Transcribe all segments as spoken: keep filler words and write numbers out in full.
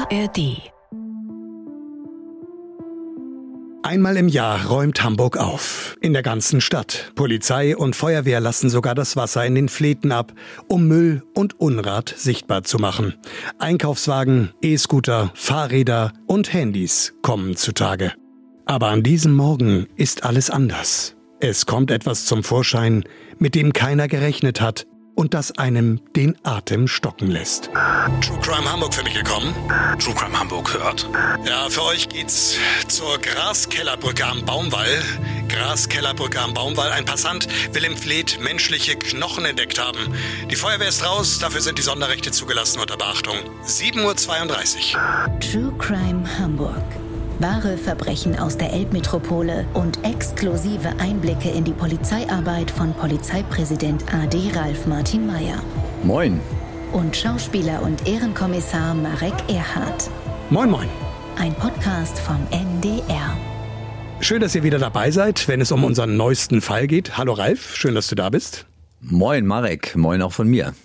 R D. Einmal im Jahr räumt Hamburg auf. In der ganzen Stadt. Polizei und Feuerwehr lassen sogar das Wasser in den Fleten ab, um Müll und Unrat sichtbar zu machen. Einkaufswagen, E-Scooter, Fahrräder und Handys kommen zutage. Aber an diesem Morgen ist alles anders. Es kommt etwas zum Vorschein, mit dem keiner gerechnet hat und das einem den Atem stocken lässt. True Crime Hamburg für mich gekommen. True Crime Hamburg hört. Ja, für euch geht's zur Graskellerbrücke am Baumwall. Graskellerbrücke am Baumwall. Ein Passant will im Fleet menschliche Knochen entdeckt haben. Die Feuerwehr ist raus, dafür sind die Sonderrechte zugelassen unter Beachtung. sieben Uhr zweiunddreißig. True Crime Hamburg. Wahre Verbrechen aus der Elbmetropole und exklusive Einblicke in die Polizeiarbeit von Polizeipräsident A D Ralf Martin Meyer. Moin. Und Schauspieler und Ehrenkommissar Marek Erhardt. Moin, moin. Ein Podcast vom N D R. Schön, dass ihr wieder dabei seid, wenn es um unseren neuesten Fall geht. Hallo Ralf, schön, dass du da bist. Moin Marek, moin auch von mir.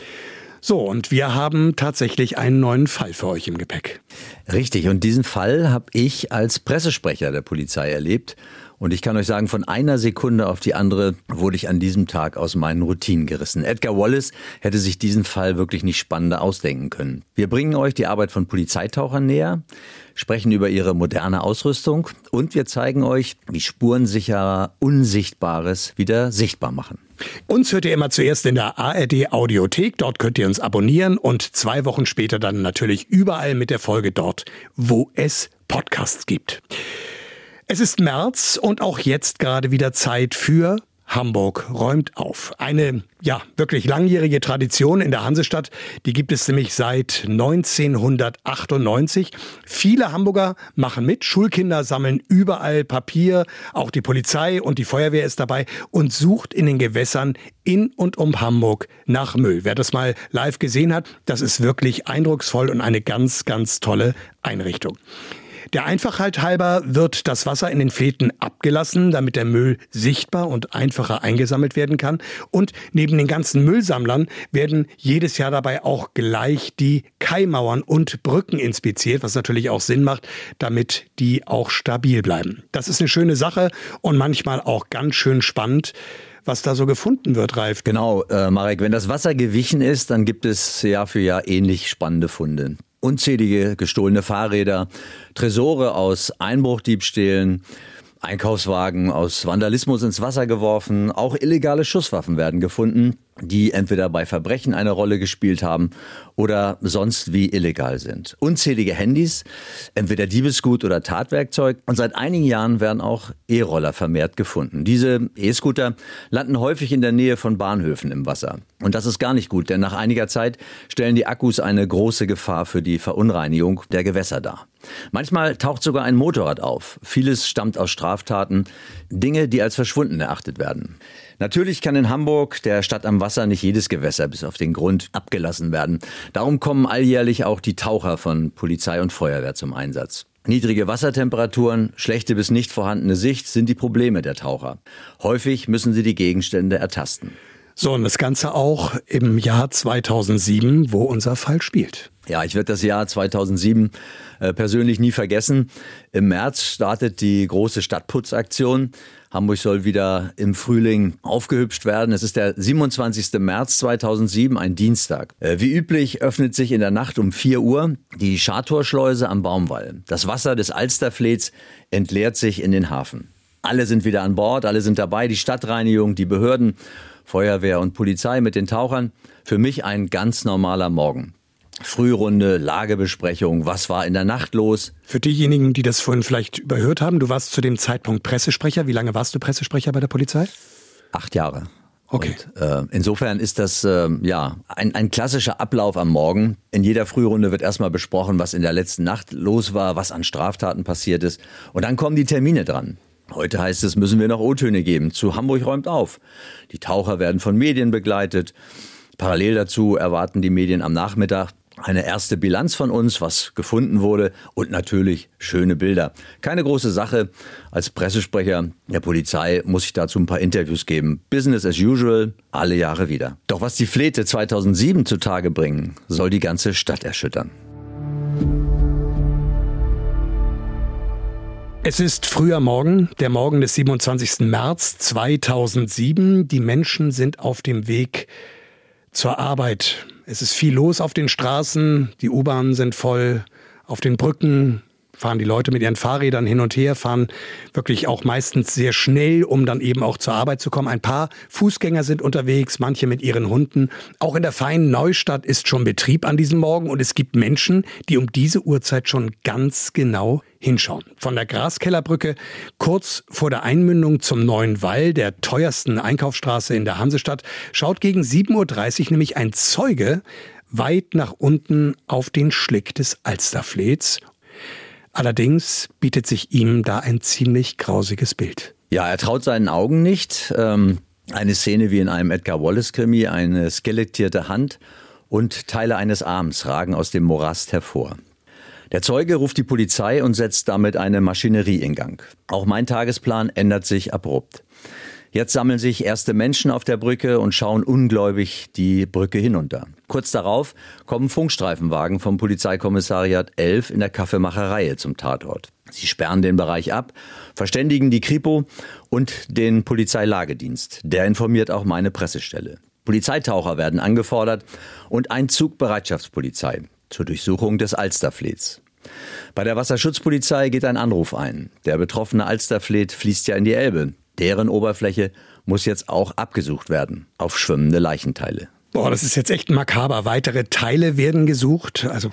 So, und wir haben tatsächlich einen neuen Fall für euch im Gepäck. Richtig, und diesen Fall habe ich als Pressesprecher der Polizei erlebt. Und ich kann euch sagen, von einer Sekunde auf die andere wurde ich an diesem Tag aus meinen Routinen gerissen. Edgar Wallace hätte sich diesen Fall wirklich nicht spannender ausdenken können. Wir bringen euch die Arbeit von Polizeitauchern näher, sprechen über ihre moderne Ausrüstung und wir zeigen euch, wie spurensicherer Unsichtbares wieder sichtbar machen. Uns hört ihr immer zuerst in der A R D Audiothek. Dort könnt ihr uns abonnieren und zwei Wochen später dann natürlich überall mit der Folge dort, wo es Podcasts gibt. Es ist März und auch jetzt gerade wieder Zeit für Hamburg räumt auf. Eine, ja, wirklich langjährige Tradition in der Hansestadt. Die gibt es nämlich seit neunzehnhundertachtundneunzig. Viele Hamburger machen mit. Schulkinder sammeln überall Papier. Auch die Polizei und die Feuerwehr ist dabei und sucht in den Gewässern in und um Hamburg nach Müll. Wer das mal live gesehen hat, das ist wirklich eindrucksvoll und eine ganz, ganz tolle Einrichtung. Der Einfachheit halber wird das Wasser in den Fleten abgelassen, damit der Müll sichtbar und einfacher eingesammelt werden kann. Und neben den ganzen Müllsammlern werden jedes Jahr dabei auch gleich die Kaimauern und Brücken inspiziert, was natürlich auch Sinn macht, damit die auch stabil bleiben. Das ist eine schöne Sache und manchmal auch ganz schön spannend, was da so gefunden wird, Ralf. Genau, äh, Marek, wenn das Wasser gewichen ist, dann gibt es Jahr für Jahr ähnlich spannende Funde. Unzählige gestohlene Fahrräder, Tresore aus Einbruchdiebstählen, Einkaufswagen aus Vandalismus ins Wasser geworfen. Auch illegale Schusswaffen werden gefunden, die entweder bei Verbrechen eine Rolle gespielt haben oder sonst wie illegal sind. Unzählige Handys, entweder Diebesgut oder Tatwerkzeug. Und seit einigen Jahren werden auch E-Roller vermehrt gefunden. Diese E-Scooter landen häufig in der Nähe von Bahnhöfen im Wasser. Und das ist gar nicht gut, denn nach einiger Zeit stellen die Akkus eine große Gefahr für die Verunreinigung der Gewässer dar. Manchmal taucht sogar ein Motorrad auf. Vieles stammt aus Straftaten, Dinge, die als verschwunden erachtet werden. Natürlich kann in Hamburg, der Stadt am Wasser, nicht jedes Gewässer bis auf den Grund abgelassen werden. Darum kommen alljährlich auch die Taucher von Polizei und Feuerwehr zum Einsatz. Niedrige Wassertemperaturen, schlechte bis nicht vorhandene Sicht sind die Probleme der Taucher. Häufig müssen sie die Gegenstände ertasten. So, und das Ganze auch im Jahr zweitausendsieben, wo unser Fall spielt. Ja, ich werde das Jahr zweitausendsieben äh, persönlich nie vergessen. Im März startet die große Stadtputzaktion. Hamburg soll wieder im Frühling aufgehübscht werden. Es ist der siebenundzwanzigster März zweitausendsieben, ein Dienstag. Äh, wie üblich öffnet sich in der Nacht um vier Uhr die Schartorschleuse am Baumwall. Das Wasser des Alsterflets entleert sich in den Hafen. Alle sind wieder an Bord, alle sind dabei, die Stadtreinigung, die Behörden, Feuerwehr und Polizei mit den Tauchern. Für mich ein ganz normaler Morgen. Frührunde, Lagebesprechung, was war in der Nacht los? Für diejenigen, die das vorhin vielleicht überhört haben, du warst zu dem Zeitpunkt Pressesprecher. Wie lange warst du Pressesprecher bei der Polizei? Acht Jahre. Okay. Und, äh, insofern ist das äh, ja ein, ein klassischer Ablauf am Morgen. In jeder Frührunde wird erstmal besprochen, was in der letzten Nacht los war, was an Straftaten passiert ist. Und dann kommen die Termine dran. Heute heißt es, müssen wir noch O-Töne geben. Zu Hamburg räumt auf. Die Taucher werden von Medien begleitet. Parallel dazu erwarten die Medien am Nachmittag eine erste Bilanz von uns, was gefunden wurde und natürlich schöne Bilder. Keine große Sache. Als Pressesprecher der Polizei muss ich dazu ein paar Interviews geben. Business as usual, alle Jahre wieder. Doch was die Flete zweitausendsieben zutage bringen, soll die ganze Stadt erschüttern. Es ist früher Morgen, der Morgen des siebenundzwanzigsten März zweitausendsieben. Die Menschen sind auf dem Weg zur Arbeit. Es ist viel los auf den Straßen, die U-Bahnen sind voll, auf den Brücken fahren die Leute mit ihren Fahrrädern hin und her, fahren wirklich auch meistens sehr schnell, um dann eben auch zur Arbeit zu kommen. Ein paar Fußgänger sind unterwegs, manche mit ihren Hunden. Auch in der feinen Neustadt ist schon Betrieb an diesem Morgen und es gibt Menschen, die um diese Uhrzeit schon ganz genau hinschauen. Von der Graskellerbrücke kurz vor der Einmündung zum Neuen Wall, der teuersten Einkaufsstraße in der Hansestadt, schaut gegen sieben Uhr dreißig nämlich ein Zeuge weit nach unten auf den Schlick des Alsterfleths. Allerdings bietet sich ihm da ein ziemlich grausiges Bild. Ja, er traut seinen Augen nicht. Ähm, eine Szene wie in einem Edgar Wallace-Krimi, eine skelettierte Hand und Teile eines Arms ragen aus dem Morast hervor. Der Zeuge ruft die Polizei und setzt damit eine Maschinerie in Gang. Auch mein Tagesplan ändert sich abrupt. Jetzt sammeln sich erste Menschen auf der Brücke und schauen ungläubig die Brücke hinunter. Kurz darauf kommen Funkstreifenwagen vom Polizeikommissariat elf in der Kaffeemacherei zum Tatort. Sie sperren den Bereich ab, verständigen die Kripo und den Polizeilagedienst. Der informiert auch meine Pressestelle. Polizeitaucher werden angefordert und ein Zug Bereitschaftspolizei zur Durchsuchung des Alsterfleths. Bei der Wasserschutzpolizei geht ein Anruf ein. Der betroffene Alsterfleth fließt ja in die Elbe. Deren Oberfläche muss jetzt auch abgesucht werden auf schwimmende Leichenteile. Boah, das ist jetzt echt makaber. Weitere Teile werden gesucht. Also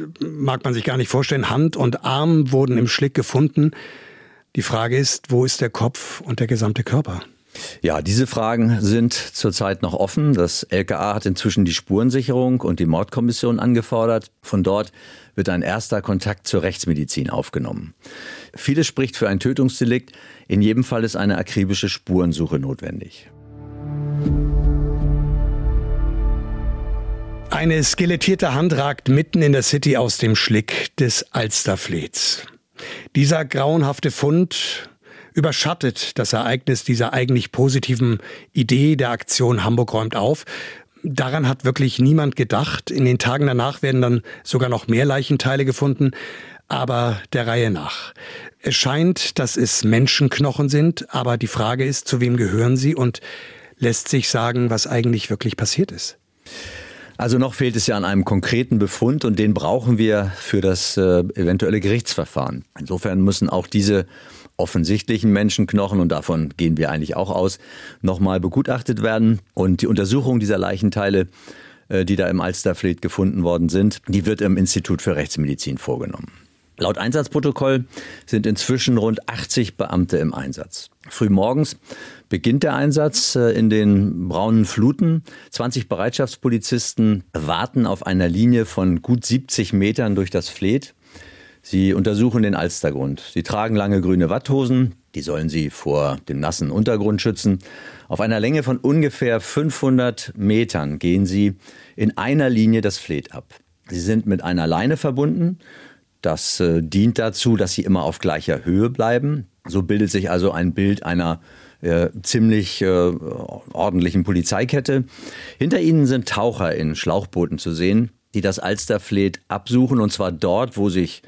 mag man sich gar nicht vorstellen. Hand und Arm wurden im Schlick gefunden. Die Frage ist, wo ist der Kopf und der gesamte Körper? Ja, diese Fragen sind zurzeit noch offen. Das L K A hat inzwischen die Spurensicherung und die Mordkommission angefordert. Von dort wird ein erster Kontakt zur Rechtsmedizin aufgenommen. Vieles spricht für ein Tötungsdelikt. In jedem Fall ist eine akribische Spurensuche notwendig. Eine skelettierte Hand ragt mitten in der City aus dem Schlick des Alsterfleths. Dieser grauenhafte Fund überschattet das Ereignis dieser eigentlich positiven Idee der Aktion Hamburg räumt auf. Daran hat wirklich niemand gedacht. In den Tagen danach werden dann sogar noch mehr Leichenteile gefunden. Aber der Reihe nach. Es scheint, dass es Menschenknochen sind, aber die Frage ist, zu wem gehören sie und lässt sich sagen, was eigentlich wirklich passiert ist? Also noch fehlt es ja an einem konkreten Befund und den brauchen wir für das äh, eventuelle Gerichtsverfahren. Insofern müssen auch diese offensichtlichen Menschenknochen, und davon gehen wir eigentlich auch aus, nochmal begutachtet werden. Und die Untersuchung dieser Leichenteile, äh, die da im Alsterfleth gefunden worden sind, die wird im Institut für Rechtsmedizin vorgenommen. Laut Einsatzprotokoll sind inzwischen rund achtzig Beamte im Einsatz. Frühmorgens beginnt der Einsatz in den braunen Fluten. zwanzig Bereitschaftspolizisten warten auf einer Linie von gut siebzig Metern durch das Fleet. Sie untersuchen den Alstergrund. Sie tragen lange grüne Watthosen, die sollen sie vor dem nassen Untergrund schützen. Auf einer Länge von ungefähr fünfhundert Metern gehen sie in einer Linie das Fleet ab. Sie sind mit einer Leine verbunden. Das äh, dient dazu, dass sie immer auf gleicher Höhe bleiben. So bildet sich also ein Bild einer äh, ziemlich äh, ordentlichen Polizeikette. Hinter ihnen sind Taucher in Schlauchbooten zu sehen, die das Alsterfleth absuchen, und zwar dort, wo sich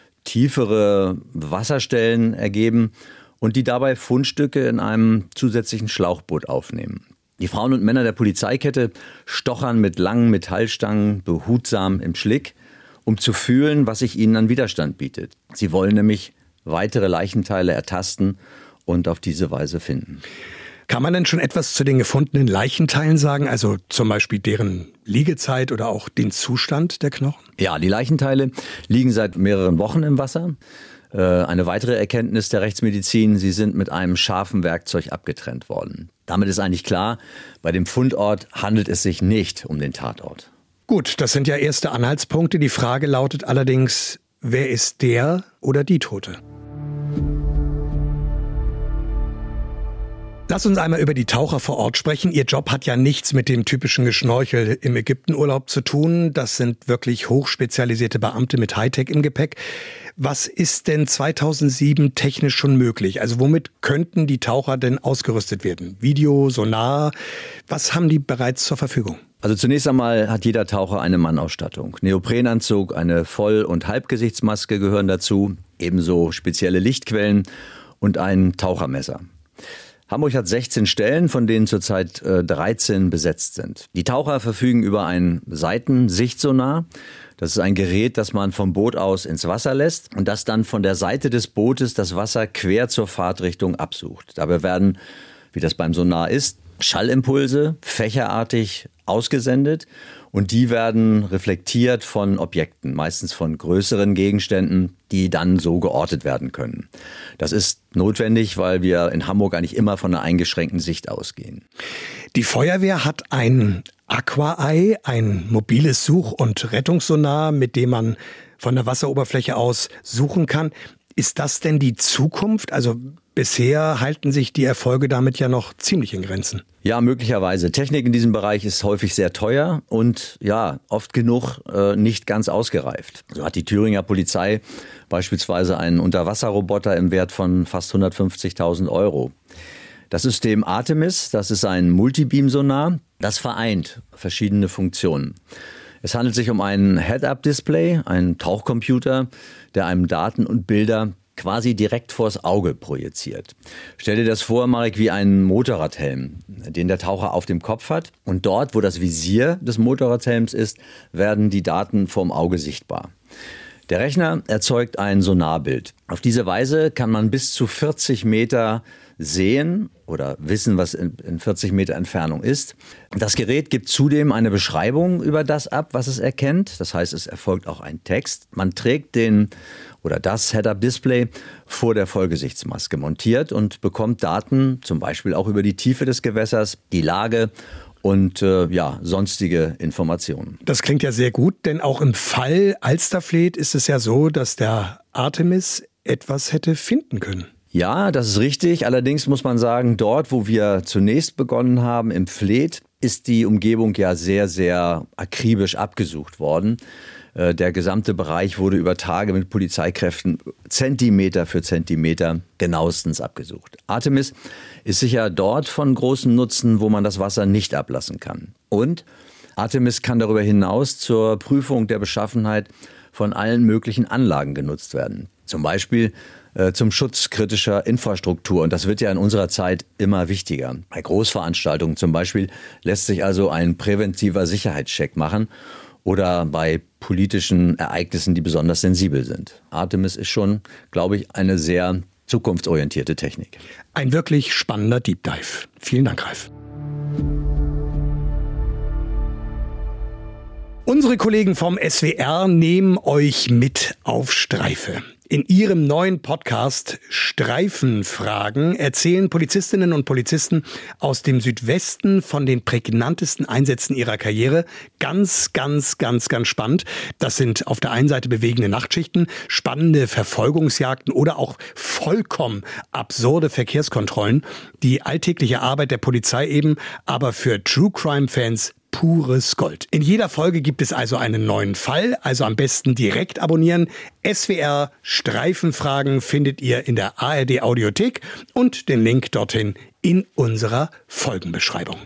tiefere Wasserstellen ergeben und die dabei Fundstücke in einem zusätzlichen Schlauchboot aufnehmen. Die Frauen und Männer der Polizeikette stochern mit langen Metallstangen behutsam im Schlick, um zu fühlen, was sich ihnen an Widerstand bietet. Sie wollen nämlich weitere Leichenteile ertasten und auf diese Weise finden. Kann man denn schon etwas zu den gefundenen Leichenteilen sagen? Also zum Beispiel deren Liegezeit oder auch den Zustand der Knochen? Ja, die Leichenteile liegen seit mehreren Wochen im Wasser. Eine weitere Erkenntnis der Rechtsmedizin: Sie sind mit einem scharfen Werkzeug abgetrennt worden. Damit ist eigentlich klar, bei dem Fundort handelt es sich nicht um den Tatort. Gut, das sind ja erste Anhaltspunkte. Die Frage lautet allerdings, wer ist der oder die Tote? Lass uns einmal über die Taucher vor Ort sprechen. Ihr Job hat ja nichts mit dem typischen Geschnorchel im Ägyptenurlaub zu tun. Das sind wirklich hochspezialisierte Beamte mit Hightech im Gepäck. Was ist denn zweitausendsieben technisch schon möglich? Also womit könnten die Taucher denn ausgerüstet werden? Video, Sonar, was haben die bereits zur Verfügung? Also zunächst einmal hat jeder Taucher eine Mannausstattung. Neoprenanzug, eine Voll- und Halbgesichtsmaske gehören dazu, ebenso spezielle Lichtquellen und ein Tauchermesser. Hamburg hat sechzehn Stellen, von denen zurzeit äh, dreizehn besetzt sind. Die Taucher verfügen über ein Seitensichtsonar. Das ist ein Gerät, das man vom Boot aus ins Wasser lässt und das dann von der Seite des Bootes das Wasser quer zur Fahrtrichtung absucht. Dabei werden, wie das beim Sonar ist, Schallimpulse fächerartig ausgesendet und die werden reflektiert von Objekten, meistens von größeren Gegenständen, die dann so geortet werden können. Das ist notwendig, weil wir in Hamburg eigentlich immer von einer eingeschränkten Sicht ausgehen. Die Feuerwehr hat ein Aqua-Eye, ein mobiles Such- und Rettungssonar, mit dem man von der Wasseroberfläche aus suchen kann. Ist das denn die Zukunft? Also bisher halten sich die Erfolge damit ja noch ziemlich in Grenzen. Ja, möglicherweise. Technik in diesem Bereich ist häufig sehr teuer und ja, oft genug äh, nicht ganz ausgereift. So hat die Thüringer Polizei beispielsweise einen Unterwasserroboter im Wert von fast hundertfünfzigtausend Euro. Das System Artemis, das ist ein Multibeam-Sonar, das vereint verschiedene Funktionen. Es handelt sich um ein Head-Up-Display, einen Tauchcomputer, der einem Daten und Bilder quasi direkt vors Auge projiziert. Stell dir das vor, Marek, wie einen Motorradhelm, den der Taucher auf dem Kopf hat. Und dort, wo das Visier des Motorradhelms ist, werden die Daten vorm Auge sichtbar. Der Rechner erzeugt ein Sonarbild. Auf diese Weise kann man bis zu vierzig Meter sehen oder wissen, was in, in vierzig Meter Entfernung ist. Das Gerät gibt zudem eine Beschreibung über das ab, was es erkennt. Das heißt, es erfolgt auch ein Text. Man trägt den oder das Head-Up-Display vor der Vollgesichtsmaske montiert und bekommt Daten, zum Beispiel auch über die Tiefe des Gewässers, die Lage und äh, ja, sonstige Informationen. Das klingt ja sehr gut, denn auch im Fall Alsterfleet ist es ja so, dass der Artemis etwas hätte finden können. Ja, das ist richtig. Allerdings muss man sagen, dort, wo wir zunächst begonnen haben, im Fleet, ist die Umgebung ja sehr, sehr akribisch abgesucht worden. Der gesamte Bereich wurde über Tage mit Polizeikräften Zentimeter für Zentimeter genauestens abgesucht. Artemis ist sicher dort von großem Nutzen, wo man das Wasser nicht ablassen kann. Und Artemis kann darüber hinaus zur Prüfung der Beschaffenheit von allen möglichen Anlagen genutzt werden. Zum Beispiel äh, zum Schutz kritischer Infrastruktur. Und das wird ja in unserer Zeit immer wichtiger. Bei Großveranstaltungen zum Beispiel lässt sich also ein präventiver Sicherheitscheck machen. Oder bei politischen Ereignissen, die besonders sensibel sind. Artemis ist schon, glaube ich, eine sehr zukunftsorientierte Technik. Ein wirklich spannender Deep Dive. Vielen Dank, Ralf. Unsere Kollegen vom S W R nehmen euch mit auf Streife. In ihrem neuen Podcast Streifenfragen erzählen Polizistinnen und Polizisten aus dem Südwesten von den prägnantesten Einsätzen ihrer Karriere. Ganz, ganz, ganz, ganz spannend. Das sind auf der einen Seite bewegende Nachtschichten, spannende Verfolgungsjagden oder auch vollkommen absurde Verkehrskontrollen. Die alltägliche Arbeit der Polizei eben, aber für True-Crime-Fans pures Gold. In jeder Folge gibt es also einen neuen Fall, also am besten direkt abonnieren. S W R Streifenfragen findet ihr in der A R D Audiothek und den Link dorthin in unserer Folgenbeschreibung.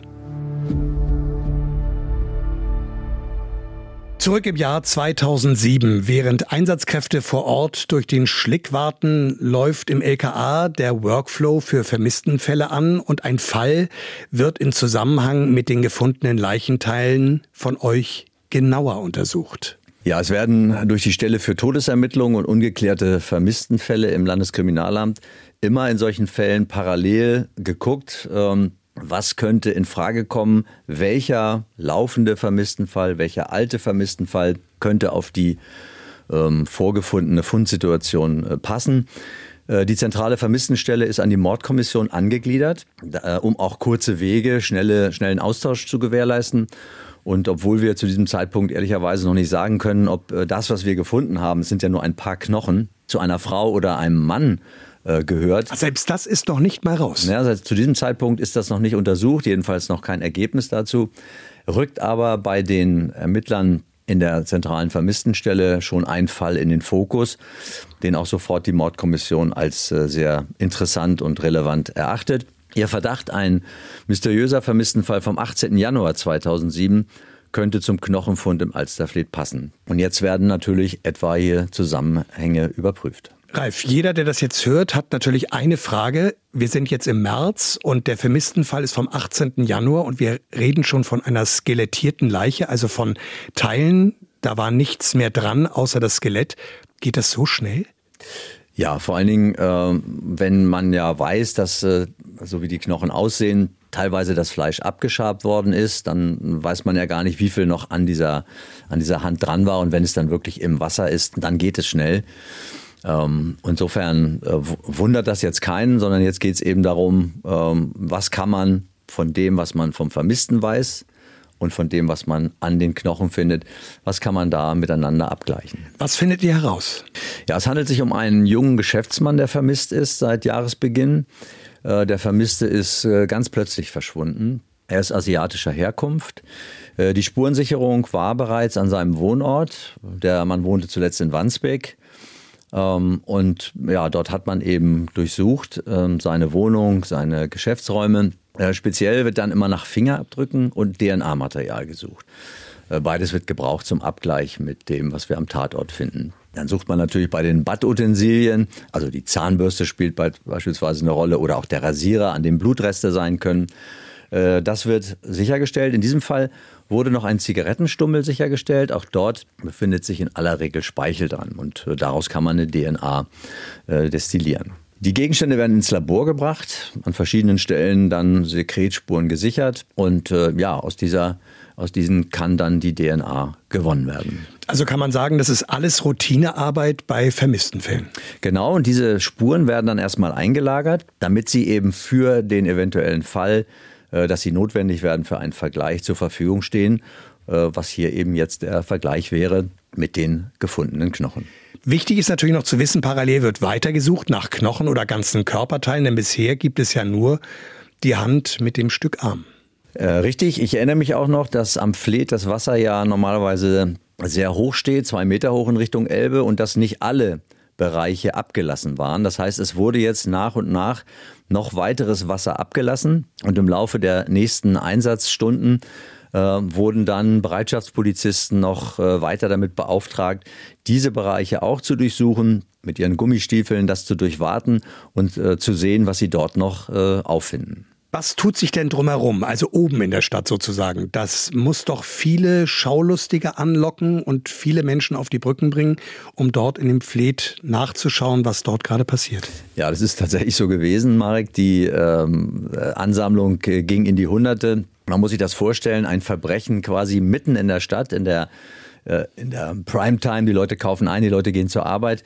Zurück im Jahr zweitausendsieben, während Einsatzkräfte vor Ort durch den Schlick warten, läuft im L K A der Workflow für Vermisstenfälle an und ein Fall wird in Zusammenhang mit den gefundenen Leichenteilen von euch genauer untersucht. Ja, es werden durch die Stelle für Todesermittlungen und ungeklärte Vermisstenfälle im Landeskriminalamt immer in solchen Fällen parallel geguckt, ähm, was könnte in Frage kommen, welcher laufende Vermisstenfall, welcher alte Vermisstenfall könnte auf die ähm, vorgefundene Fundsituation äh, passen. Äh, die zentrale Vermisstenstelle ist an die Mordkommission angegliedert, äh, um auch kurze Wege, schnelle, schnellen Austausch zu gewährleisten. Und obwohl wir zu diesem Zeitpunkt ehrlicherweise noch nicht sagen können, ob äh, das, was wir gefunden haben, es sind ja nur ein paar Knochen, zu einer Frau oder einem Mann gehört. Selbst das ist noch nicht mal raus. Ja, also zu diesem Zeitpunkt ist das noch nicht untersucht, jedenfalls noch kein Ergebnis dazu. Rückt aber bei den Ermittlern in der zentralen Vermisstenstelle schon ein Fall in den Fokus, den auch sofort die Mordkommission als sehr interessant und relevant erachtet. Ihr Verdacht, ein mysteriöser Vermisstenfall vom achtzehnten Januar zweitausendsieben, könnte zum Knochenfund im Alsterfleet passen. Und jetzt werden natürlich etwaige Zusammenhänge überprüft. Ralf, jeder, der das jetzt hört, hat natürlich eine Frage. Wir sind jetzt im März und der Vermisstenfall ist vom achtzehnten Januar und wir reden schon von einer skelettierten Leiche, also von Teilen. Da war nichts mehr dran, außer das Skelett. Geht das so schnell? Ja, vor allen Dingen, äh, wenn man ja weiß, dass, äh, so wie die Knochen aussehen, teilweise das Fleisch abgeschabt worden ist, dann weiß man ja gar nicht, wie viel noch an dieser, an dieser Hand dran war. Und wenn es dann wirklich im Wasser ist, dann geht es schnell. Ähm, insofern äh, wundert das jetzt keinen, sondern jetzt geht es eben darum, ähm, was kann man von dem, was man vom Vermissten weiß und von dem, was man an den Knochen findet, was kann man da miteinander abgleichen. Was findet ihr heraus? Ja, es handelt sich um einen jungen Geschäftsmann, der vermisst ist seit Jahresbeginn. Äh, der Vermisste ist äh, ganz plötzlich verschwunden. Er ist asiatischer Herkunft. Äh, die Spurensicherung war bereits an seinem Wohnort. Der Mann wohnte zuletzt in Wandsbek. Ähm, und ja, dort hat man eben durchsucht, ähm, seine Wohnung, seine Geschäftsräume. Äh, speziell wird dann immer nach Fingerabdrücken und D N A-Material gesucht. Äh, beides wird gebraucht zum Abgleich mit dem, was wir am Tatort finden. Dann sucht man natürlich bei den Badutensilien, also die Zahnbürste spielt beispielsweise eine Rolle oder auch der Rasierer, an dem Blutreste sein können. Äh, das wird sichergestellt. In diesem Fall wurde noch ein Zigarettenstummel sichergestellt. Auch dort befindet sich in aller Regel Speichel dran und daraus kann man eine D N A äh, destillieren. Die Gegenstände werden ins Labor gebracht, an verschiedenen Stellen dann Sekretspuren gesichert und äh, ja, aus dieser, aus diesen kann dann die D N A gewonnen werden. Also kann man sagen, das ist alles Routinearbeit bei vermissten Fällen. Genau, und diese Spuren werden dann erstmal eingelagert, damit sie eben für den eventuellen Fall, dass sie notwendig werden für einen Vergleich, zur Verfügung stehen, was hier eben jetzt der Vergleich wäre mit den gefundenen Knochen. Wichtig ist natürlich noch zu wissen, parallel wird weitergesucht nach Knochen oder ganzen Körperteilen, denn bisher gibt es ja nur die Hand mit dem Stück Arm. Äh, richtig, ich erinnere mich auch noch, dass am Fleet das Wasser ja normalerweise sehr hoch steht, zwei Meter hoch in Richtung Elbe und dass nicht alle Bereiche abgelassen waren. Das heißt, es wurde jetzt nach und nach noch weiteres Wasser abgelassen und im Laufe der nächsten Einsatzstunden äh, wurden dann Bereitschaftspolizisten noch äh, weiter damit beauftragt, diese Bereiche auch zu durchsuchen, mit ihren Gummistiefeln das zu durchwaten und äh, zu sehen, was sie dort noch äh, auffinden. Was tut sich denn drumherum, also oben in der Stadt sozusagen? Das muss doch viele Schaulustige anlocken und viele Menschen auf die Brücken bringen, um dort in dem Fleet nachzuschauen, was dort gerade passiert. Ja, das ist tatsächlich so gewesen, Marek. Die ähm, Ansammlung äh, ging in die Hunderte. Man muss sich das vorstellen, ein Verbrechen quasi mitten in der Stadt, in der, äh, in der Primetime. Die Leute kaufen ein, die Leute gehen zur Arbeit.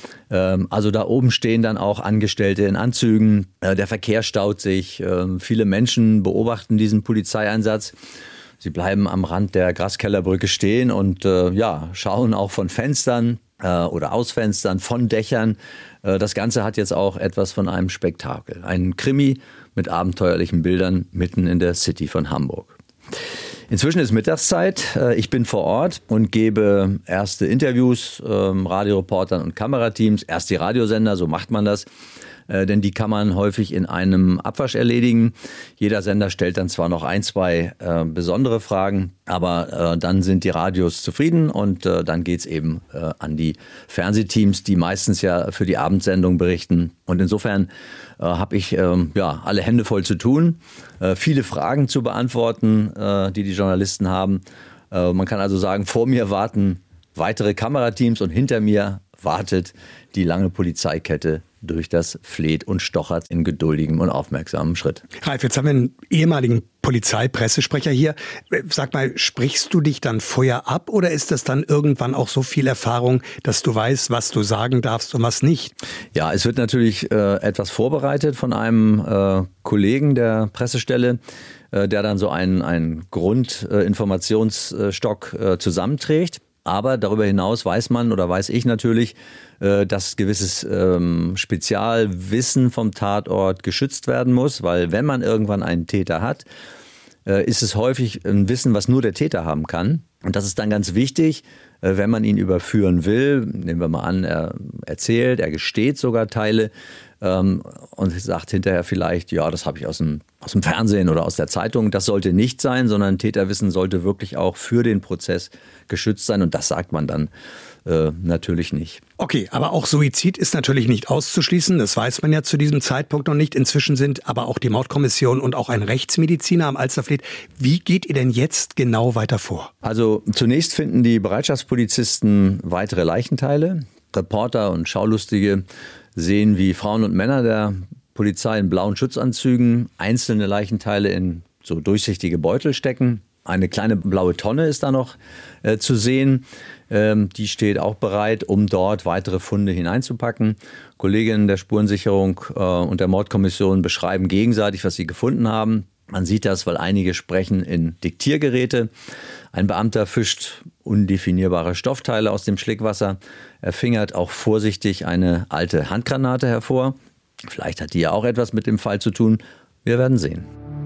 Also da oben stehen dann auch Angestellte in Anzügen, der Verkehr staut sich, viele Menschen beobachten diesen Polizeieinsatz. Sie bleiben am Rand der Graskellerbrücke stehen und ja, schauen auch von Fenstern oder aus Fenstern, von Dächern. Das Ganze hat jetzt auch etwas von einem Spektakel. Ein Krimi mit abenteuerlichen Bildern mitten in der City von Hamburg. Inzwischen ist Mittagszeit. Ich bin vor Ort und gebe erste Interviews Radioreportern und Kamerateams, erst die Radiosender, so macht man das. Denn die kann man häufig in einem Abwasch erledigen. Jeder Sender stellt dann zwar noch ein, zwei äh, besondere Fragen, aber äh, dann sind die Radios zufrieden und äh, dann geht's eben äh, an die Fernsehteams, die meistens ja für die Abendsendung berichten. Und insofern äh, habe ich äh, ja alle Hände voll zu tun, äh, viele Fragen zu beantworten, äh, die die Journalisten haben. Äh, man kann also sagen, vor mir warten weitere Kamerateams und hinter mir wartet die lange Polizeikette durch das Fleet und stochert in geduldigem und aufmerksamem Schritt. Ralf, jetzt haben wir einen ehemaligen Polizeipressesprecher hier. Sag mal, sprichst du dich dann vorher ab oder ist das dann irgendwann auch so viel Erfahrung, dass du weißt, was du sagen darfst und was nicht? Ja, es wird natürlich äh, etwas vorbereitet von einem äh, Kollegen der Pressestelle, äh, der dann so einen, einen Grundinformationsstock äh, äh, zusammenträgt. Aber darüber hinaus weiß man oder weiß ich natürlich, dass gewisses ähm, Spezialwissen vom Tatort geschützt werden muss, weil wenn man irgendwann einen Täter hat, äh, ist es häufig ein Wissen, was nur der Täter haben kann. Und das ist dann ganz wichtig, äh, wenn man ihn überführen will. Nehmen wir mal an, er erzählt, er gesteht sogar Teile ähm, und sagt hinterher vielleicht, ja, das habe ich aus dem aus dem Fernsehen oder aus der Zeitung. Das sollte nicht sein, sondern Täterwissen sollte wirklich auch für den Prozess geschützt sein. Und das sagt man dann äh, natürlich nicht. Okay, aber auch Suizid ist natürlich nicht auszuschließen. Das weiß man ja zu diesem Zeitpunkt noch nicht. Inzwischen sind aber auch die Mordkommission und auch ein Rechtsmediziner am Alsterfleet. Wie geht ihr denn jetzt genau weiter vor? Also zunächst finden die Bereitschaftspolizisten weitere Leichenteile. Reporter und Schaulustige sehen, wie Frauen und Männer der Polizei in blauen Schutzanzügen einzelne Leichenteile in so durchsichtige Beutel stecken. Eine kleine blaue Tonne ist da noch äh, zu sehen. Ähm, die steht auch bereit, um dort weitere Funde hineinzupacken. Kolleginnen der Spurensicherung äh, und der Mordkommission beschreiben gegenseitig, was sie gefunden haben. Man sieht das, weil einige sprechen in Diktiergeräte. Ein Beamter fischt undefinierbare Stoffteile aus dem Schlickwasser. Er fingert auch vorsichtig eine alte Handgranate hervor. Vielleicht hat die ja auch etwas mit dem Fall zu tun. Wir werden sehen.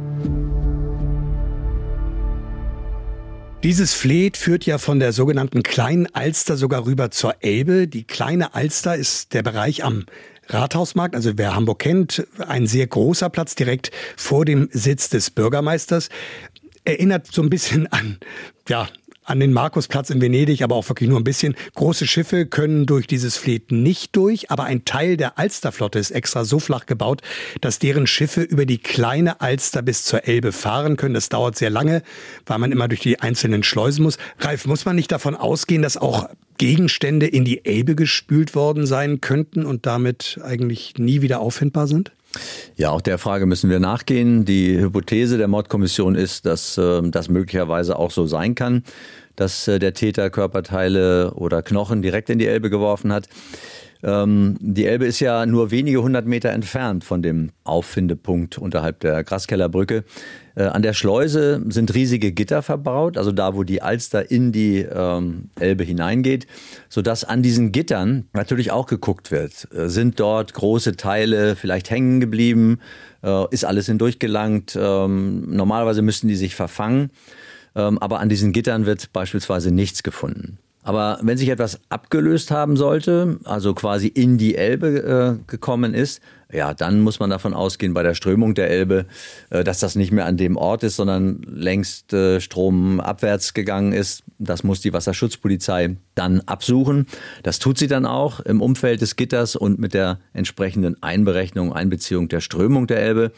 Dieses Fleet führt ja von der sogenannten Kleinen Alster sogar rüber zur Elbe. Die Kleine Alster ist der Bereich am Rathausmarkt, also wer Hamburg kennt, ein sehr großer Platz direkt vor dem Sitz des Bürgermeisters. Erinnert so ein bisschen an, ja, an den Markusplatz in Venedig, aber auch wirklich nur ein bisschen. Große Schiffe können durch dieses Fleet nicht durch, aber ein Teil der Alsterflotte ist extra so flach gebaut, dass deren Schiffe über die Kleine Alster bis zur Elbe fahren können. Das dauert sehr lange, weil man immer durch die einzelnen Schleusen muss. Ralf, muss man nicht davon ausgehen, dass auch Gegenstände in die Elbe gespült worden sein könnten und damit eigentlich nie wieder auffindbar sind? Ja, auch der Frage müssen wir nachgehen. Die Hypothese der Mordkommission ist, dass äh, das möglicherweise auch so sein kann, dass äh, der Täter Körperteile oder Knochen direkt in die Elbe geworfen hat. Ähm, die Elbe ist ja nur wenige hundert Meter entfernt von dem Auffindepunkt unterhalb der Graskellerbrücke. Äh, an der Schleuse sind riesige Gitter verbaut, also da, wo die Alster in die ähm, Elbe hineingeht, sodass an diesen Gittern natürlich auch geguckt wird. Äh, sind dort große Teile vielleicht hängen geblieben? Äh, ist alles hindurchgelangt? Ähm, normalerweise müssten die sich verfangen, ähm, aber an diesen Gittern wird beispielsweise nichts gefunden. Aber wenn sich etwas abgelöst haben sollte, also quasi in die Elbe äh, gekommen ist, ja, dann muss man davon ausgehen, bei der Strömung der Elbe, äh, dass das nicht mehr an dem Ort ist, sondern längst äh, stromabwärts gegangen ist. Das muss die Wasserschutzpolizei dann absuchen. Das tut sie dann auch im Umfeld des Gitters und mit der entsprechenden Einberechnung, Einbeziehung der Strömung der Elbe.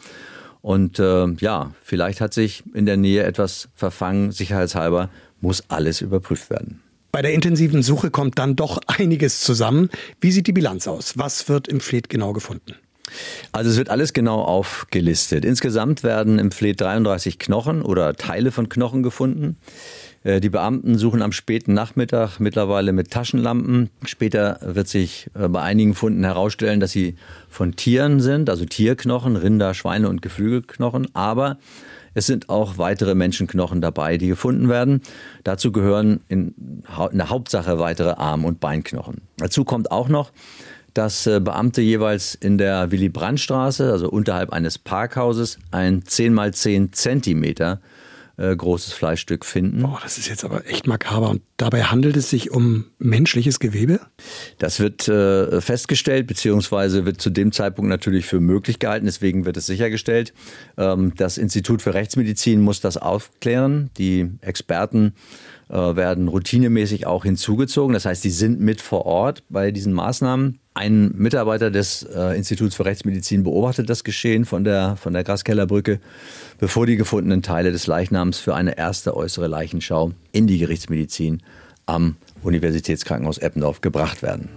Und äh, ja, vielleicht hat sich in der Nähe etwas verfangen. Sicherheitshalber muss alles überprüft werden. Bei der intensiven Suche kommt dann doch einiges zusammen. Wie sieht die Bilanz aus? Was wird im Fleet genau gefunden? Also es wird alles genau aufgelistet. Insgesamt werden im Fleet dreiunddreißig Knochen oder Teile von Knochen gefunden. Die Beamten suchen am späten Nachmittag mittlerweile mit Taschenlampen. Später wird sich bei einigen Funden herausstellen, dass sie von Tieren sind, also Tierknochen, Rinder, Schweine und Geflügelknochen. Aber es sind auch weitere Menschenknochen dabei, die gefunden werden. Dazu gehören in, in der Hauptsache weitere Arm- und Beinknochen. Dazu kommt auch noch, dass Beamte jeweils in der Willy-Brandt-Straße, also unterhalb eines Parkhauses, ein zehn mal zehn Zentimeter äh, großes Fleischstück finden. Boah, das ist jetzt aber echt makaber. Und dabei handelt es sich um menschliches Gewebe? Das wird äh, festgestellt, beziehungsweise wird zu dem Zeitpunkt natürlich für möglich gehalten. Deswegen wird es sichergestellt. Ähm, das Institut für Rechtsmedizin muss das aufklären. Die Experten äh, werden routinemäßig auch hinzugezogen. Das heißt, die sind mit vor Ort bei diesen Maßnahmen. Ein Mitarbeiter des äh, Instituts für Rechtsmedizin beobachtet das Geschehen von der, von der Graskellerbrücke, bevor die gefundenen Teile des Leichnams für eine erste äußere Leichenschau in die Gerichtsmedizin am Universitätskrankenhaus Eppendorf gebracht werden.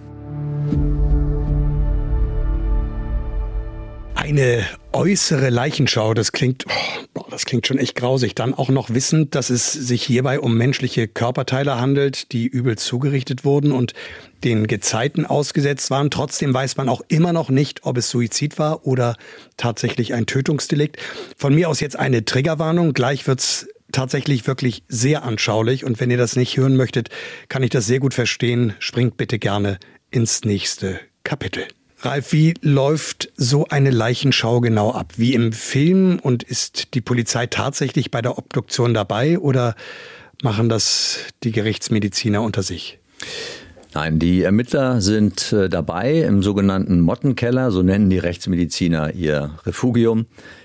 Eine äußere Leichenschau, das klingt, oh, das klingt schon echt grausig. Dann auch noch wissend, dass es sich hierbei um menschliche Körperteile handelt, die übel zugerichtet wurden und den Gezeiten ausgesetzt waren. Trotzdem weiß man auch immer noch nicht, ob es Suizid war oder tatsächlich ein Tötungsdelikt. Von mir aus jetzt eine Triggerwarnung. Gleich wird's tatsächlich wirklich sehr anschaulich. Und wenn ihr das nicht hören möchtet, kann ich das sehr gut verstehen. Springt bitte gerne ins nächste Kapitel. Ralf, wie läuft so eine Leichenschau genau ab? Wie im Film? Und ist die Polizei tatsächlich bei der Obduktion dabei oder machen das die Gerichtsmediziner unter sich? Nein, die Ermittler sind dabei im sogenannten Mottenkeller, so nennen die Rechtsmediziner ihr Refugium.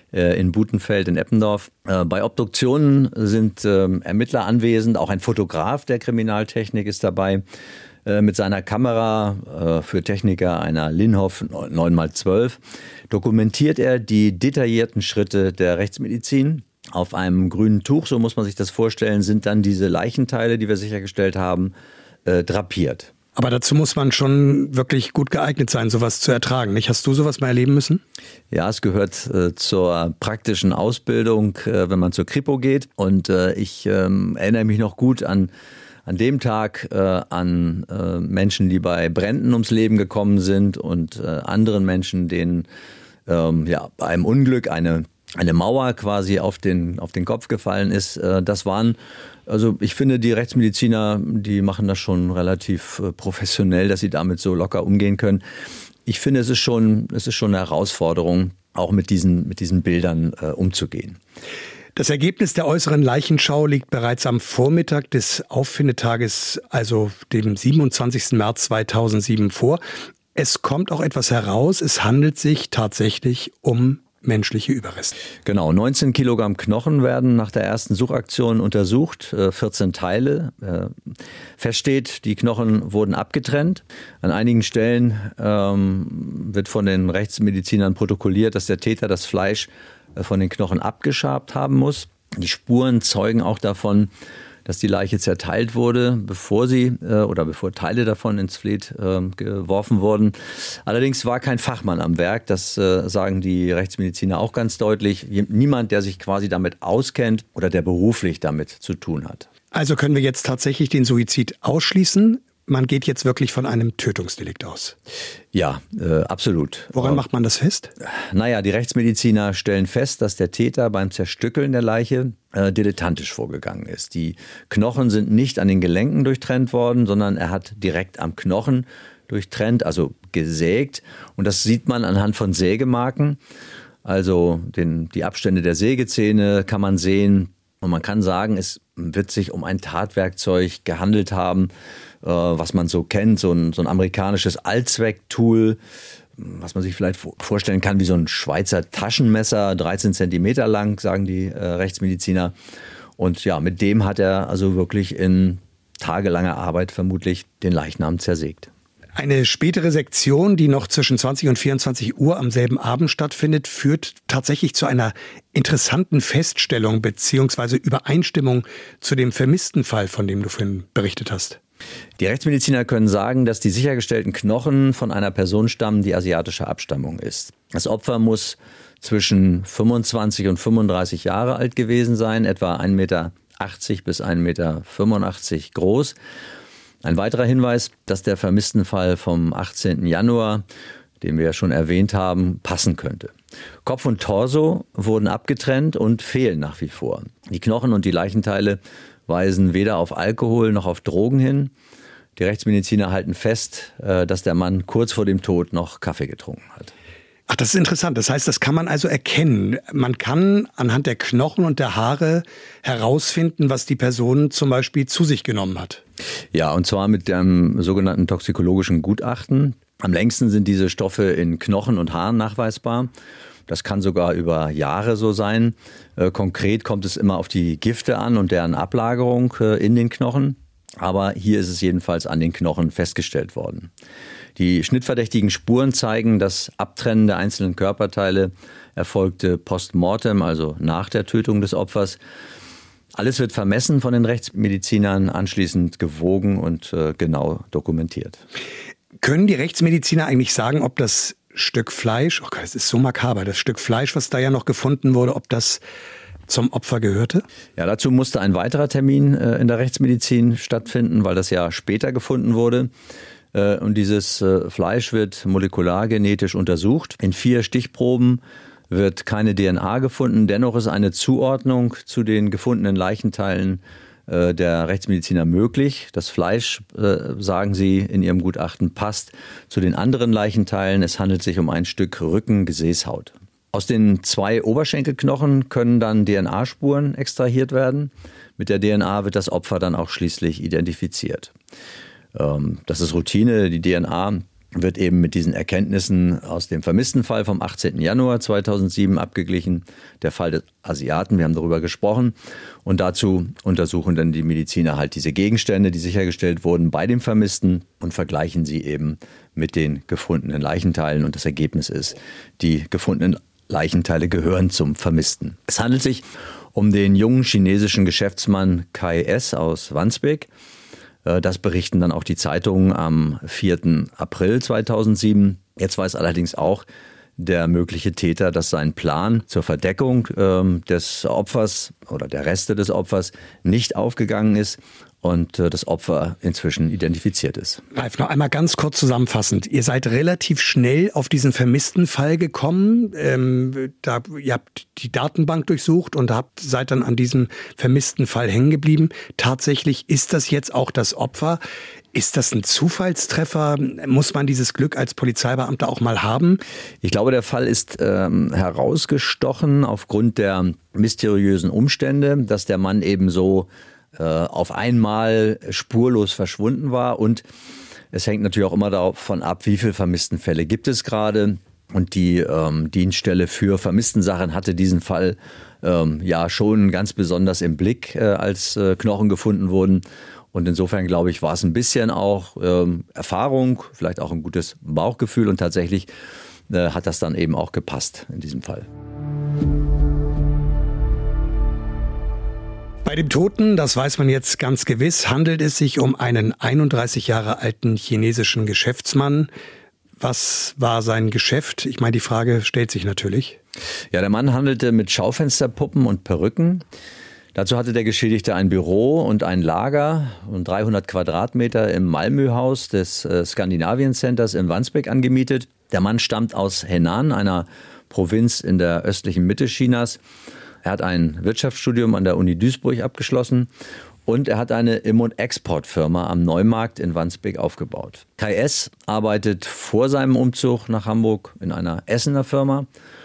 äh, in Butenfeld in Eppendorf. Äh, bei Obduktionen sind äh, Ermittler anwesend, auch ein Fotograf der Kriminaltechnik ist dabei. Äh, mit seiner Kamera äh, für Techniker einer Linhof neun mal zwölf dokumentiert er die detaillierten Schritte der Rechtsmedizin. Auf einem grünen Tuch, so muss man sich das vorstellen, sind dann diese Leichenteile, die wir sichergestellt haben, äh, drapiert. Aber dazu muss man schon wirklich gut geeignet sein, sowas zu ertragen, nicht? Hast du sowas mal erleben müssen? Ja, es gehört äh, zur praktischen Ausbildung, äh, wenn man zur Kripo geht. Und äh, ich äh, erinnere mich noch gut an, an dem Tag äh, an äh, Menschen, die bei Bränden ums Leben gekommen sind und äh, anderen Menschen, denen ähm, ja, bei einem Unglück eine, eine Mauer quasi auf den, auf den Kopf gefallen ist. Äh, das waren Also ich finde, die Rechtsmediziner, die machen das schon relativ äh, professionell, dass sie damit so locker umgehen können. Ich finde, es ist schon, es ist schon eine Herausforderung, auch mit diesen, mit diesen Bildern äh, umzugehen. Das Ergebnis der äußeren Leichenschau liegt bereits am Vormittag des Auffindetages, also dem siebenundzwanzigsten März zweitausendsieben vor. Es kommt auch etwas heraus, es handelt sich tatsächlich um menschliche Überreste. Genau, neunzehn Kilogramm Knochen werden nach der ersten Suchaktion untersucht, vierzehn Teile. Fest steht, die Knochen wurden abgetrennt. An einigen Stellen ähm, wird von den Rechtsmedizinern protokolliert, dass der Täter das Fleisch von den Knochen abgeschabt haben muss. Die Spuren zeugen auch davon, dass die Leiche zerteilt wurde, bevor sie äh, oder bevor Teile davon ins Fleet äh, geworfen wurden. Allerdings war kein Fachmann am Werk, das äh, sagen die Rechtsmediziner auch ganz deutlich. Niemand, der sich quasi damit auskennt oder der beruflich damit zu tun hat. Also können wir jetzt tatsächlich den Suizid ausschließen? Man geht jetzt wirklich von einem Tötungsdelikt aus. Ja, äh, absolut. Woran macht man das fest? Naja, die Rechtsmediziner stellen fest, dass der Täter beim Zerstückeln der Leiche äh, dilettantisch vorgegangen ist. Die Knochen sind nicht an den Gelenken durchtrennt worden, sondern er hat direkt am Knochen durchtrennt, also gesägt. Und das sieht man anhand von Sägemarken. Also den, die Abstände der Sägezähne kann man sehen. Und man kann sagen, es wird sich um ein Tatwerkzeug gehandelt haben, was man so kennt, so ein, so ein amerikanisches Allzweck-Tool, was man sich vielleicht vorstellen kann wie so ein Schweizer Taschenmesser, dreizehn Zentimeter lang, sagen die äh, Rechtsmediziner. Und ja, mit dem hat er also wirklich in tagelanger Arbeit vermutlich den Leichnam zersägt. Eine spätere Sektion, die noch zwischen zwanzig und vierundzwanzig Uhr am selben Abend stattfindet, führt tatsächlich zu einer interessanten Feststellung bzw. Übereinstimmung zu dem vermissten Fall, von dem du vorhin berichtet hast. Die Rechtsmediziner können sagen, dass die sichergestellten Knochen von einer Person stammen, die asiatischer Abstammung ist. Das Opfer muss zwischen fünfundzwanzig und fünfunddreißig Jahre alt gewesen sein, etwa ein Meter achtzig bis ein Meter fünfundachtzig groß. Ein weiterer Hinweis, dass der Vermisstenfall vom achtzehnten Januar, den wir ja schon erwähnt haben, passen könnte. Kopf und Torso wurden abgetrennt und fehlen nach wie vor. Die Knochen und die Leichenteile weisen weder auf Alkohol noch auf Drogen hin. Die Rechtsmediziner halten fest, dass der Mann kurz vor dem Tod noch Kaffee getrunken hat. Ach, das ist interessant. Das heißt, das kann man also erkennen. Man kann anhand der Knochen und der Haare herausfinden, was die Person zum Beispiel zu sich genommen hat. Ja, und zwar mit dem sogenannten toxikologischen Gutachten. Am längsten sind diese Stoffe in Knochen und Haaren nachweisbar. Das kann sogar über Jahre so sein. Äh, konkret kommt es immer auf die Gifte an und deren Ablagerung äh, in den Knochen. Aber hier ist es jedenfalls an den Knochen festgestellt worden. Die schnittverdächtigen Spuren zeigen, dass Abtrennen der einzelnen Körperteile erfolgte post mortem, also nach der Tötung des Opfers. Alles wird vermessen von den Rechtsmedizinern, anschließend gewogen und äh, genau dokumentiert. Können die Rechtsmediziner eigentlich sagen, ob das Stück Fleisch, oh Gott, das ist so makaber, das Stück Fleisch, was da ja noch gefunden wurde, ob das zum Opfer gehörte? Ja, dazu musste ein weiterer Termin äh, in der Rechtsmedizin stattfinden, weil das ja später gefunden wurde. Äh, und dieses äh, Fleisch wird molekulargenetisch untersucht. In vier Stichproben wird keine D N A gefunden. Dennoch ist eine Zuordnung zu den gefundenen Leichenteilen äh, der Rechtsmediziner möglich. Das Fleisch, äh, sagen sie in ihrem Gutachten, passt zu den anderen Leichenteilen. Es handelt sich um ein Stück Rücken-Gesäßhaut. Aus den zwei Oberschenkelknochen können dann D N A-Spuren extrahiert werden. Mit der D N A wird das Opfer dann auch schließlich identifiziert. Ähm, das ist Routine. Die D N A wird eben mit diesen Erkenntnissen aus dem vermissten Fall vom achtzehnten Januar zweitausendsieben abgeglichen. Der Fall des Asiaten, wir haben darüber gesprochen. Und dazu untersuchen dann die Mediziner halt diese Gegenstände, die sichergestellt wurden bei dem Vermissten und vergleichen sie eben mit den gefundenen Leichenteilen. Und das Ergebnis ist, die gefundenen Leichenteile gehören zum Vermissten. Es handelt sich um den jungen chinesischen Geschäftsmann Kai S. aus Wandsbek. Das berichten dann auch die Zeitungen am vierten April zweitausendsieben. Jetzt weiß allerdings auch der mögliche Täter, dass sein Plan zur Verdeckung äh, des Opfers oder der Reste des Opfers nicht aufgegangen ist und äh, das Opfer inzwischen identifiziert ist. Ralf, noch einmal ganz kurz zusammenfassend. Ihr seid relativ schnell auf diesen vermissten Fall gekommen. Ähm, da, ihr habt die Datenbank durchsucht und habt, seid dann an diesem vermissten Fall hängen geblieben. Tatsächlich ist das jetzt auch das Opfer. Ist das ein Zufallstreffer? Muss man dieses Glück als Polizeibeamter auch mal haben? Ich glaube, der Fall ist ähm, herausgestochen aufgrund der mysteriösen Umstände, dass der Mann eben so äh, auf einmal spurlos verschwunden war. Und es hängt natürlich auch immer davon ab, wie viele Vermisstenfälle gibt es gerade. Und die ähm, Dienststelle für Vermisstensachen hatte diesen Fall ähm, ja schon ganz besonders im Blick, äh, als äh, Knochen gefunden wurden. Und insofern, glaube ich, war es ein bisschen auch ähm, Erfahrung, vielleicht auch ein gutes Bauchgefühl. Und tatsächlich äh, hat das dann eben auch gepasst in diesem Fall. Bei dem Toten, das weiß man jetzt ganz gewiss, handelt es sich um einen einunddreißig Jahre alten chinesischen Geschäftsmann. Was war sein Geschäft? Ich meine, die Frage stellt sich natürlich. Ja, der Mann handelte mit Schaufensterpuppen und Perücken. Dazu hatte der Geschädigte ein Büro und ein Lager und dreihundert Quadratmeter im Malmö-Haus des äh, Scandinavian Centers in Wandsbek angemietet. Der Mann stammt aus Henan, einer Provinz in der östlichen Mitte Chinas. Er hat ein Wirtschaftsstudium an der Uni Duisburg abgeschlossen und er hat eine Im- und Exportfirma am Neumarkt in Wandsbek aufgebaut. Kai S. arbeitet vor seinem Umzug nach Hamburg in einer Essener Firma.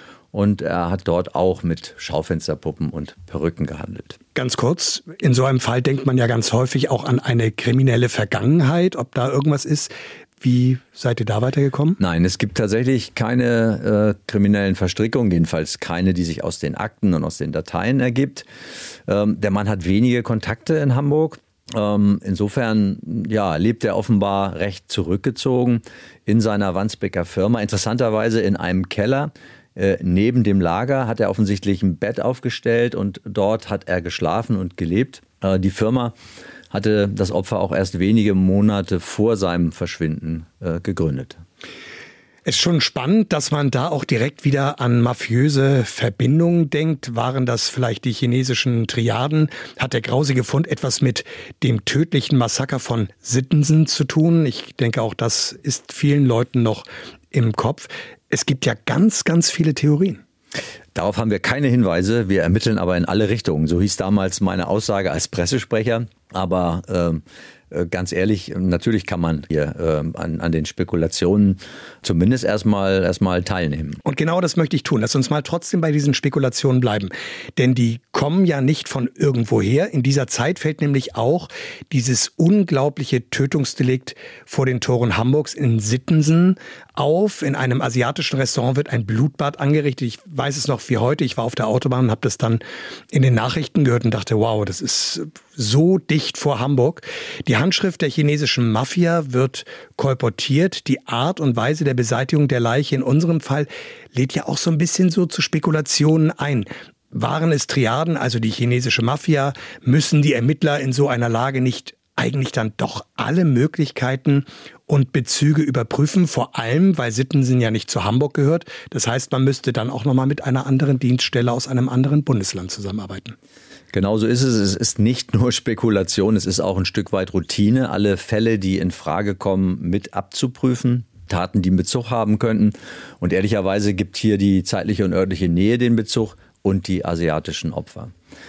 Und er hat dort auch mit Schaufensterpuppen und Perücken gehandelt. Ganz kurz, in so einem Fall denkt man ja ganz häufig auch an eine kriminelle Vergangenheit, ob da irgendwas ist. Wie seid ihr da weitergekommen? Nein, es gibt tatsächlich keine äh, kriminellen Verstrickungen, jedenfalls keine, die sich aus den Akten und aus den Dateien ergibt. Ähm, der Mann hat wenige Kontakte in Hamburg. Ähm, insofern ja, lebt er offenbar recht zurückgezogen in seiner Wandsbeker Firma. Interessanterweise in einem Keller. Äh, neben dem Lager hat er offensichtlich ein Bett aufgestellt und dort hat er geschlafen und gelebt. Äh, die Firma hatte das Opfer auch erst wenige Monate vor seinem Verschwinden äh, gegründet. Es ist schon spannend, dass man da auch direkt wieder an mafiöse Verbindungen denkt. Waren das vielleicht die chinesischen Triaden? Hat der grausige Fund etwas mit dem tödlichen Massaker von Sittensen zu tun? Ich denke, auch das ist vielen Leuten noch im Kopf. Es gibt ja ganz, ganz viele Theorien. Darauf haben wir keine Hinweise. Wir ermitteln aber in alle Richtungen. So hieß damals meine Aussage als Pressesprecher. Aber ähm, ganz ehrlich, natürlich kann man hier äh, an, an den Spekulationen zumindest erstmal erstmal teilnehmen. Und genau das möchte ich tun. Lass uns mal trotzdem bei diesen Spekulationen bleiben. Denn die kommen ja nicht von irgendwoher. In dieser Zeit fällt nämlich auch dieses unglaubliche Tötungsdelikt vor den Toren Hamburgs in Sittensen auf. In einem asiatischen Restaurant wird ein Blutbad angerichtet. Ich weiß es noch wie heute. Ich war auf der Autobahn und habe das dann in den Nachrichten gehört und dachte, wow, das ist so dicht vor Hamburg. Die Handschrift der chinesischen Mafia wird kolportiert. Die Art und Weise der Beseitigung der Leiche in unserem Fall lädt ja auch so ein bisschen so zu Spekulationen ein. Waren es Triaden, also die chinesische Mafia? Müssen die Ermittler in so einer Lage nicht eigentlich dann doch alle Möglichkeiten und Bezüge überprüfen? Vor allem, weil Sittensen ja nicht zu Hamburg gehört. Das heißt, man müsste dann auch nochmal mit einer anderen Dienststelle aus einem anderen Bundesland zusammenarbeiten. Genau so ist es. Es ist nicht nur Spekulation, es ist auch ein Stück weit Routine, alle Fälle, die in Frage kommen, mit abzuprüfen. Taten, die einen Bezug haben könnten. Und ehrlicherweise gibt hier die zeitliche und örtliche Nähe den Bezug und die asiatischen Opfer.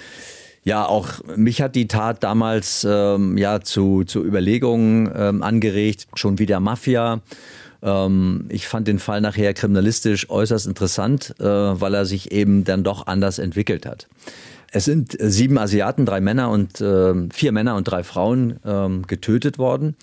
Ja, auch mich hat die Tat damals ähm, ja zu, zu Überlegungen ähm, angeregt, schon wieder Mafia. Ähm, ich fand den Fall nachher kriminalistisch äußerst interessant, äh, weil er sich eben dann doch anders entwickelt hat. Es sind sieben Asiaten, drei Männer und äh, vier Männer und drei Frauen äh, getötet worden.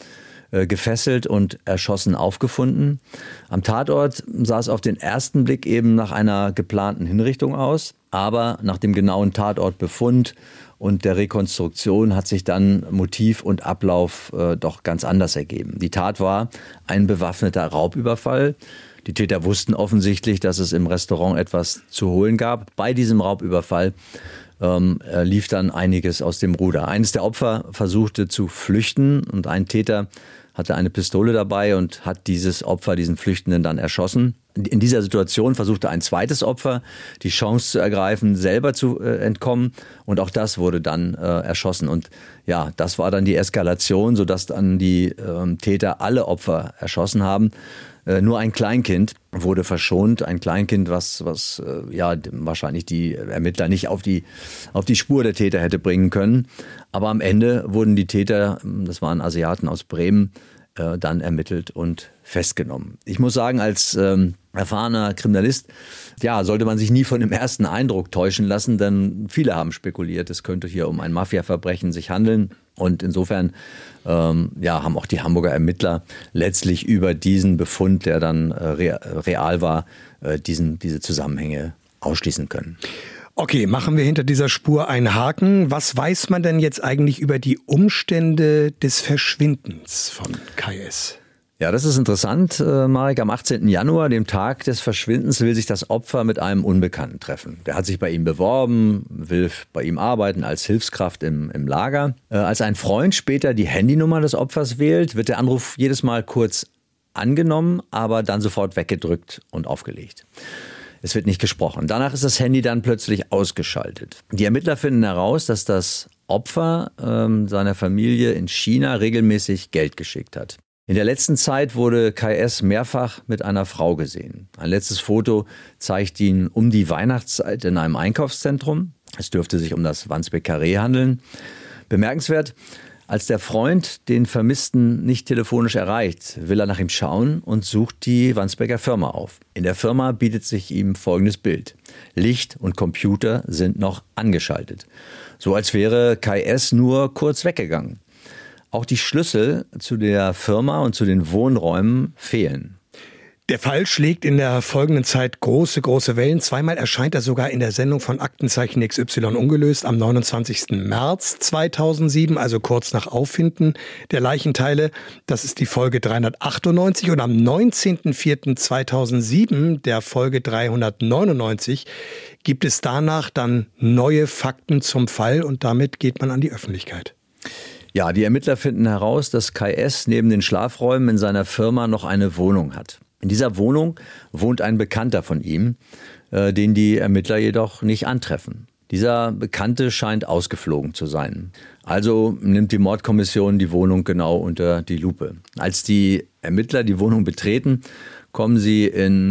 äh, gefesselt und erschossen aufgefunden. Am Tatort sah es auf den ersten Blick eben nach einer geplanten Hinrichtung aus. Aber nach dem genauen Tatortbefund und der Rekonstruktion hat sich dann Motiv und Ablauf äh, doch ganz anders ergeben. Die Tat war ein bewaffneter Raubüberfall. Die Täter wussten offensichtlich, dass es im Restaurant etwas zu holen gab. Bei diesem Raubüberfall ähm, lief dann einiges aus dem Ruder. Eines der Opfer versuchte zu flüchten und ein Täter hatte eine Pistole dabei und hat dieses Opfer, diesen Flüchtenden, dann erschossen. In dieser Situation versuchte ein zweites Opfer, die Chance zu ergreifen, selber zu äh, entkommen. Und auch das wurde dann äh, erschossen. Und ja, das war dann die Eskalation, sodass dann die äh, Täter alle Opfer erschossen haben. Äh, nur ein Kleinkind wurde verschont. Ein Kleinkind, was, was äh, ja wahrscheinlich die Ermittler nicht auf die, auf die Spur der Täter hätte bringen können. Aber am Ende wurden die Täter, das waren Asiaten aus Bremen, äh, dann ermittelt und festgenommen. Ich muss sagen, als ähm, erfahrener Kriminalist, ja, sollte man sich nie von dem ersten Eindruck täuschen lassen, denn viele haben spekuliert, es könnte hier um ein Mafiaverbrechen sich handeln. Und insofern ähm, ja, haben auch die Hamburger Ermittler letztlich über diesen Befund, der dann äh, real war, äh, diesen, diese Zusammenhänge ausschließen können. Okay, machen wir hinter dieser Spur einen Haken. Was weiß man denn jetzt eigentlich über die Umstände des Verschwindens von Kai S.? Ja, das ist interessant, äh, Marek. Am achtzehnten Januar, dem Tag des Verschwindens, will sich das Opfer mit einem Unbekannten treffen. Der hat sich bei ihm beworben, will bei ihm arbeiten als Hilfskraft im, im Lager. Äh, als ein Freund später die Handynummer des Opfers wählt, wird der Anruf jedes Mal kurz angenommen, aber dann sofort weggedrückt und aufgelegt. Es wird nicht gesprochen. Danach ist das Handy dann plötzlich ausgeschaltet. Die Ermittler finden heraus, dass das Opfer ähm, seiner Familie in China regelmäßig Geld geschickt hat. In der letzten Zeit wurde Kai S. mehrfach mit einer Frau gesehen. Ein letztes Foto zeigt ihn um die Weihnachtszeit in einem Einkaufszentrum. Es dürfte sich um das Wandsbek Carré handeln. Bemerkenswert, als der Freund den Vermissten nicht telefonisch erreicht, will er nach ihm schauen und sucht die Wandsbeker Firma auf. In der Firma bietet sich ihm folgendes Bild. Licht und Computer sind noch angeschaltet. So als wäre Kai S. nur kurz weggegangen. Auch die Schlüssel zu der Firma und zu den Wohnräumen fehlen. Der Fall schlägt in der folgenden Zeit große, große Wellen. Zweimal erscheint er sogar in der Sendung von Aktenzeichen X Y ungelöst am neunundzwanzigsten März zweitausendsieben, also kurz nach Auffinden der Leichenteile. Das ist die Folge dreihundertachtundneunzig und am neunzehnten vierten zweitausendsieben, der Folge dreihundertneunundneunzig, gibt es danach dann neue Fakten zum Fall und damit geht man an die Öffentlichkeit. Ja, die Ermittler finden heraus, dass Kai S. neben den Schlafräumen in seiner Firma noch eine Wohnung hat. In dieser Wohnung wohnt ein Bekannter von ihm, äh, den die Ermittler jedoch nicht antreffen. Dieser Bekannte scheint ausgeflogen zu sein. Also nimmt die Mordkommission die Wohnung genau unter die Lupe. Als die Ermittler die Wohnung betreten, kommen sie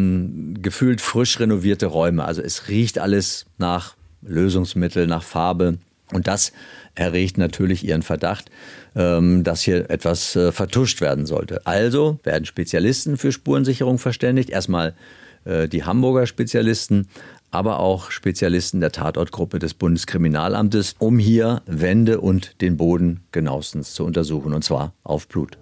in gefühlt frisch renovierte Räume. Also es riecht alles nach Lösungsmittel, nach Farbe. Und das erregt natürlich ihren Verdacht, dass hier etwas vertuscht werden sollte. Also werden Spezialisten für Spurensicherung verständigt. Erstmal die Hamburger Spezialisten, aber auch Spezialisten der Tatortgruppe des Bundeskriminalamtes, um hier Wände und den Boden genauestens zu untersuchen, und zwar auf Blut.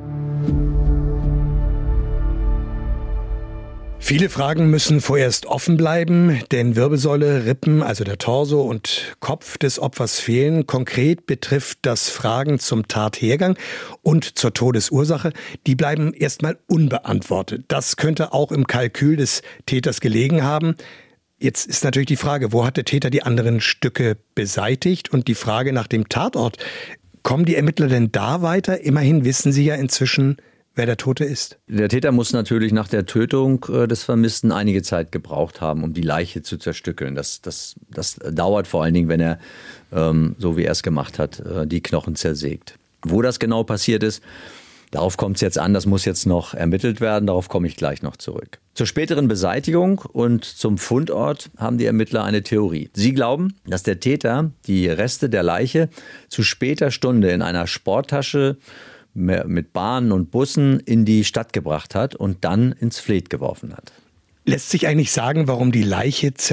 Viele Fragen müssen vorerst offen bleiben, denn Wirbelsäule, Rippen, also der Torso und Kopf des Opfers fehlen. Konkret betrifft das Fragen zum Tathergang und zur Todesursache. Die bleiben erstmal unbeantwortet. Das könnte auch im Kalkül des Täters gelegen haben. Jetzt ist natürlich die Frage, wo hat der Täter die anderen Stücke beseitigt? Und die Frage nach dem Tatort. Kommen die Ermittler denn da weiter? Immerhin wissen sie ja inzwischen, wer der Tote ist. Der Täter muss natürlich nach der Tötung des Vermissten einige Zeit gebraucht haben, um die Leiche zu zerstückeln. Das, das, das dauert vor allen Dingen, wenn er, ähm, so wie er es gemacht hat, die Knochen zersägt. Wo das genau passiert ist, darauf kommt es jetzt an, das muss jetzt noch ermittelt werden, darauf komme ich gleich noch zurück. Zur späteren Beseitigung und zum Fundort haben die Ermittler eine Theorie. Sie glauben, dass der Täter die Reste der Leiche zu später Stunde in einer Sporttasche mit Bahnen und Bussen in die Stadt gebracht hat und dann ins Fleet geworfen hat. Lässt sich eigentlich sagen, warum die Leiche zerstört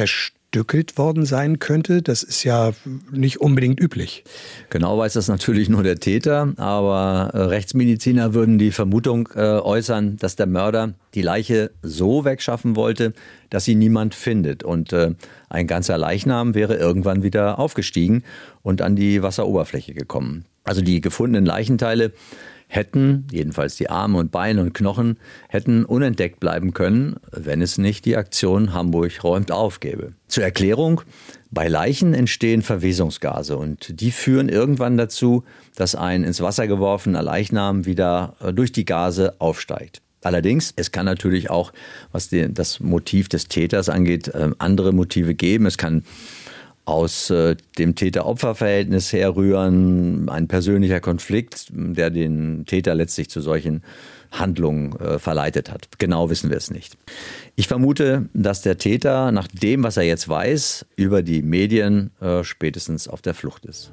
zerstückelt worden sein könnte? Das ist ja nicht unbedingt üblich. Genau weiß das natürlich nur der Täter, aber Rechtsmediziner würden die Vermutung äh, äußern, dass der Mörder die Leiche so wegschaffen wollte, dass sie niemand findet. Und äh, ein ganzer Leichnam wäre irgendwann wieder aufgestiegen und an die Wasseroberfläche gekommen. Also die gefundenen Leichenteile hätten, jedenfalls die Arme und Beine und Knochen, hätten unentdeckt bleiben können, wenn es nicht die Aktion Hamburg räumt auf gäbe. Zur Erklärung: Bei Leichen entstehen Verwesungsgase und die führen irgendwann dazu, dass ein ins Wasser geworfener Leichnam wieder durch die Gase aufsteigt. Allerdings, es kann natürlich auch, was die, das Motiv des Täters angeht, andere Motive geben. Es kann aus äh, dem Täter-Opfer-Verhältnis herrühren, ein persönlicher Konflikt, der den Täter letztlich zu solchen Handlungen äh, verleitet hat. Genau wissen wir es nicht. Ich vermute, dass der Täter, nach dem, was er jetzt weiß, über die Medien äh, spätestens auf der Flucht ist.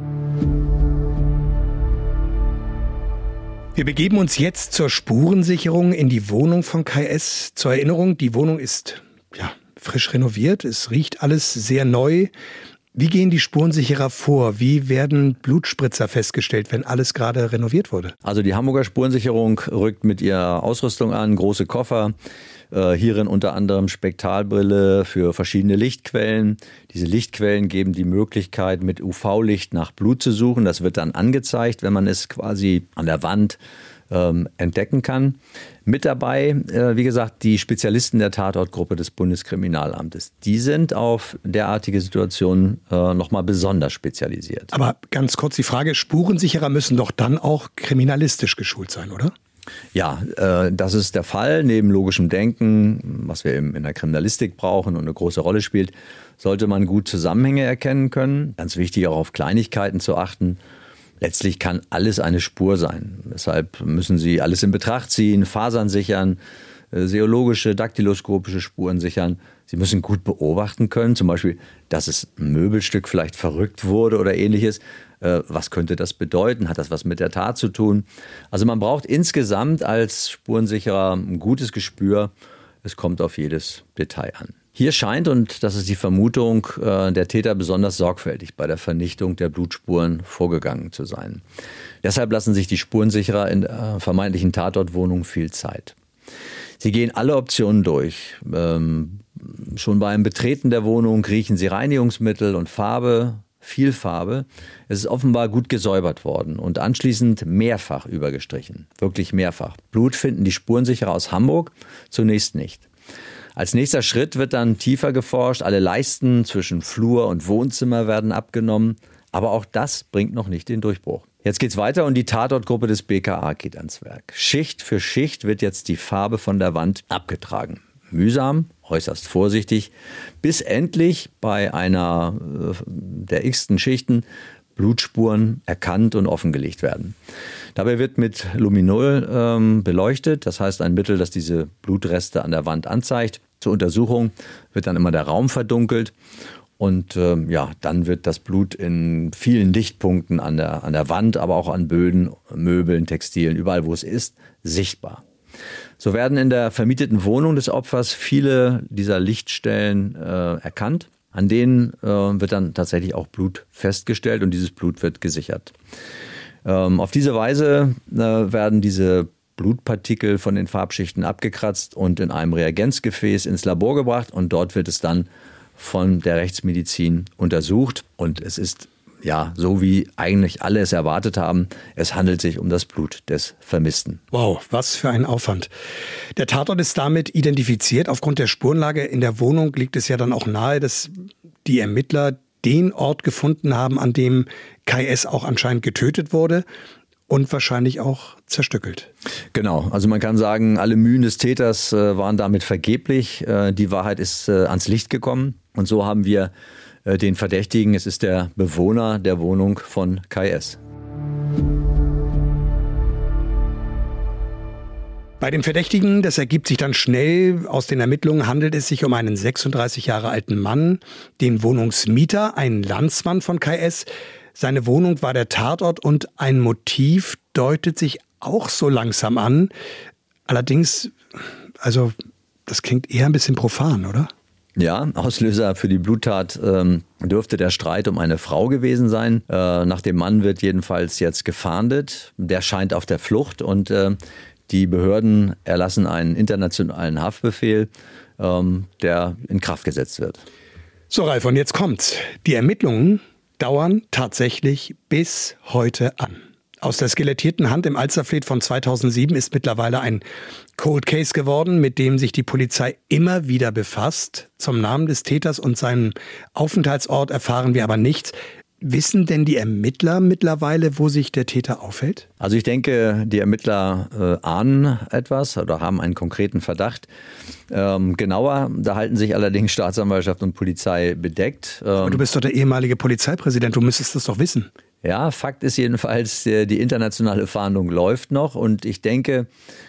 Wir begeben uns jetzt zur Spurensicherung in die Wohnung von Kai S. Zur Erinnerung, die Wohnung ist ja frisch renoviert, es riecht alles sehr neu. Wie gehen die Spurensicherer vor? Wie werden Blutspritzer festgestellt, wenn alles gerade renoviert wurde? Also die Hamburger Spurensicherung rückt mit ihrer Ausrüstung an, große Koffer, äh, hierin unter anderem Spektralbrille für verschiedene Lichtquellen. Diese Lichtquellen geben die Möglichkeit, mit U V-Licht nach Blut zu suchen. Das wird dann angezeigt, wenn man es quasi an der Wand ähm, entdecken kann. Mit dabei, äh, wie gesagt, die Spezialisten der Tatortgruppe des Bundeskriminalamtes. Die sind auf derartige Situationen äh, nochmal besonders spezialisiert. Aber ganz kurz die Frage, Spurensicherer müssen doch dann auch kriminalistisch geschult sein, oder? Ja, äh, das ist der Fall. Neben logischem Denken, was wir eben in der Kriminalistik brauchen und eine große Rolle spielt, sollte man gut Zusammenhänge erkennen können. Ganz wichtig, auch auf Kleinigkeiten zu achten. Letztlich kann alles eine Spur sein. Deshalb müssen Sie alles in Betracht ziehen, Fasern sichern, seologische, daktyloskopische Spuren sichern. Sie müssen gut beobachten können, zum Beispiel, dass es ein Möbelstück vielleicht verrückt wurde oder ähnliches. Was könnte das bedeuten? Hat das was mit der Tat zu tun? Also man braucht insgesamt als Spurensicherer ein gutes Gespür. Es kommt auf jedes Detail an. Hier scheint, und das ist die Vermutung, der Täter besonders sorgfältig bei der Vernichtung der Blutspuren vorgegangen zu sein. Deshalb lassen sich die Spurensicherer in der vermeintlichen Tatortwohnung viel Zeit. Sie gehen alle Optionen durch. Ähm, schon beim Betreten der Wohnung riechen sie Reinigungsmittel und Farbe, viel Farbe. Es ist offenbar gut gesäubert worden und anschließend mehrfach übergestrichen. Wirklich mehrfach. Blut finden die Spurensicherer aus Hamburg zunächst nicht. Als nächster Schritt wird dann tiefer geforscht. Alle Leisten zwischen Flur und Wohnzimmer werden abgenommen. Aber auch das bringt noch nicht den Durchbruch. Jetzt geht's weiter und die Tatortgruppe des B K A geht ans Werk. Schicht für Schicht wird jetzt die Farbe von der Wand abgetragen. Mühsam, äußerst vorsichtig, bis endlich bei einer äh, der x-ten Schichten Blutspuren erkannt und offengelegt werden. Dabei wird mit Luminol ähm, beleuchtet, das heißt ein Mittel, das diese Blutreste an der Wand anzeigt. Zur Untersuchung wird dann immer der Raum verdunkelt und ähm, ja, dann wird das Blut in vielen Lichtpunkten an der, an der Wand, aber auch an Böden, Möbeln, Textilien, überall wo es ist, sichtbar. So werden in der vermieteten Wohnung des Opfers viele dieser Lichtstellen äh, erkannt. An denen äh, wird dann tatsächlich auch Blut festgestellt und dieses Blut wird gesichert. Ähm, auf diese Weise äh, werden diese Blutpartikel von den Farbschichten abgekratzt und in einem Reagenzgefäß ins Labor gebracht und dort wird es dann von der Rechtsmedizin untersucht und es ist ja so, wie eigentlich alle es erwartet haben. Es handelt sich um das Blut des Vermissten. Wow, was für ein Aufwand. Der Tatort ist damit identifiziert. Aufgrund der Spurenlage in der Wohnung liegt es ja dann auch nahe, dass die Ermittler den Ort gefunden haben, an dem Kai S. auch anscheinend getötet wurde und wahrscheinlich auch zerstückelt. Genau, also man kann sagen, alle Mühen des Täters äh, waren damit vergeblich. Äh, die Wahrheit ist äh, ans Licht gekommen und so haben wir den Verdächtigen. Es ist der Bewohner der Wohnung von Kai S. Bei dem Verdächtigen, das ergibt sich dann schnell aus den Ermittlungen, handelt es sich um einen sechsunddreißig Jahre alten Mann, den Wohnungsmieter, ein Landsmann von Kai S. Seine Wohnung war der Tatort und ein Motiv deutet sich auch so langsam an. Allerdings, also das klingt eher ein bisschen profan, oder? Ja, Auslöser für die Bluttat ähm, dürfte der Streit um eine Frau gewesen sein. Äh, nach dem Mann wird jedenfalls jetzt gefahndet. Der scheint auf der Flucht und äh, die Behörden erlassen einen internationalen Haftbefehl, ähm, der in Kraft gesetzt wird. So, Ralf, und jetzt kommt's. Die Ermittlungen dauern tatsächlich bis heute an. Aus der skelettierten Hand im Alsterfleet von zweitausendsieben ist mittlerweile ein Cold Case geworden, mit dem sich die Polizei immer wieder befasst. Zum Namen des Täters und seinem Aufenthaltsort erfahren wir aber nichts. Wissen denn die Ermittler mittlerweile, wo sich der Täter aufhält? Also ich denke, die Ermittler äh, ahnen etwas oder haben einen konkreten Verdacht. Ähm, genauer, da halten sich allerdings Staatsanwaltschaft und Polizei bedeckt. Ähm, aber du bist doch der ehemalige Polizeipräsident, du müsstest das doch wissen. Ja, Fakt ist jedenfalls, die internationale Fahndung läuft noch und ich denke,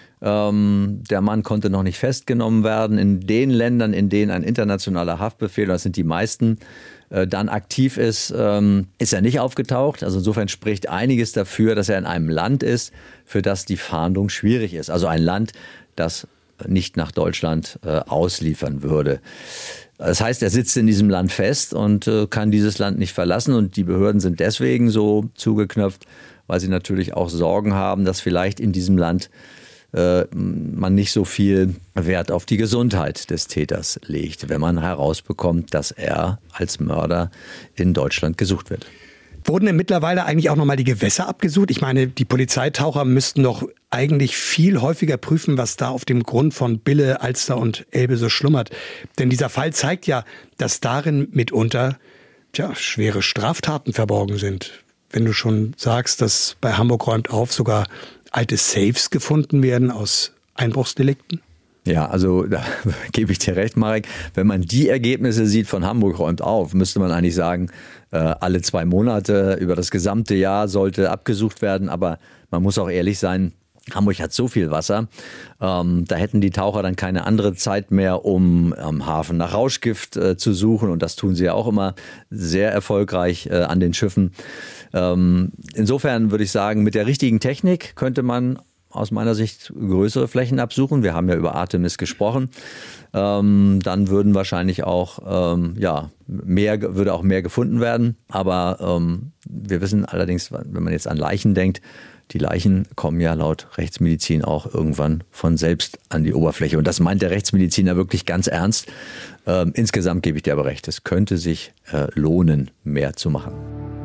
ähm, der Mann konnte noch nicht festgenommen werden. In den Ländern, in denen ein internationaler Haftbefehl, das sind die meisten, äh, dann aktiv ist, ähm, ist er nicht aufgetaucht. Also insofern spricht einiges dafür, dass er in einem Land ist, für das die Fahndung schwierig ist. Also ein Land, das nicht nach Deutschland äh, ausliefern würde. Das heißt, er sitzt in diesem Land fest und äh, kann dieses Land nicht verlassen und die Behörden sind deswegen so zugeknöpft, weil sie natürlich auch Sorgen haben, dass vielleicht in diesem Land äh, man nicht so viel Wert auf die Gesundheit des Täters legt, wenn man herausbekommt, dass er als Mörder in Deutschland gesucht wird. Wurden denn mittlerweile eigentlich auch nochmal die Gewässer abgesucht? Ich meine, die Polizeitaucher müssten doch eigentlich viel häufiger prüfen, was da auf dem Grund von Bille, Alster und Elbe so schlummert. Denn dieser Fall zeigt ja, dass darin mitunter tja, schwere Straftaten verborgen sind. Wenn du schon sagst, dass bei Hamburg räumt auf sogar alte Safes gefunden werden aus Einbruchsdelikten. Ja, also da gebe ich dir recht, Marek. Wenn man die Ergebnisse sieht von Hamburg räumt auf, müsste man eigentlich sagen, äh, alle zwei Monate über das gesamte Jahr sollte abgesucht werden. Aber man muss auch ehrlich sein, Hamburg hat so viel Wasser, ähm, da hätten die Taucher dann keine andere Zeit mehr, um am Hafen nach Rauschgift äh, zu suchen. Und das tun sie ja auch immer sehr erfolgreich äh, an den Schiffen. Ähm, insofern würde ich sagen, mit der richtigen Technik könnte man aus meiner Sicht größere Flächen absuchen. Wir haben ja über Artemis gesprochen. Ähm, dann würden wahrscheinlich auch, ähm, ja, mehr, würde auch mehr gefunden werden. Aber ähm, wir wissen allerdings, wenn man jetzt an Leichen denkt, die Leichen kommen ja laut Rechtsmedizin auch irgendwann von selbst an die Oberfläche. Und das meint der Rechtsmediziner wirklich ganz ernst. Ähm, insgesamt gebe ich dir aber recht, es könnte sich äh, lohnen, mehr zu machen.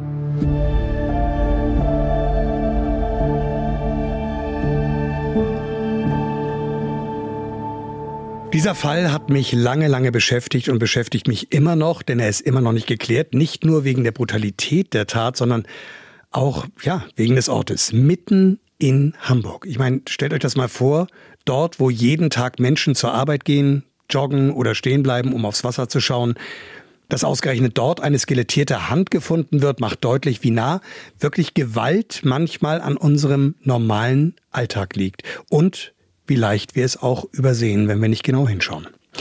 Dieser Fall hat mich lange, lange beschäftigt und beschäftigt mich immer noch, denn er ist immer noch nicht geklärt. Nicht nur wegen der Brutalität der Tat, sondern auch ja, wegen des Ortes, mitten in Hamburg. Ich meine, stellt euch das mal vor, dort, wo jeden Tag Menschen zur Arbeit gehen, joggen oder stehen bleiben, um aufs Wasser zu schauen. Dass ausgerechnet dort eine skelettierte Hand gefunden wird, macht deutlich, wie nah wirklich Gewalt manchmal an unserem normalen Alltag liegt. Und wie leicht wir es auch übersehen, wenn wir nicht genau hinschauen.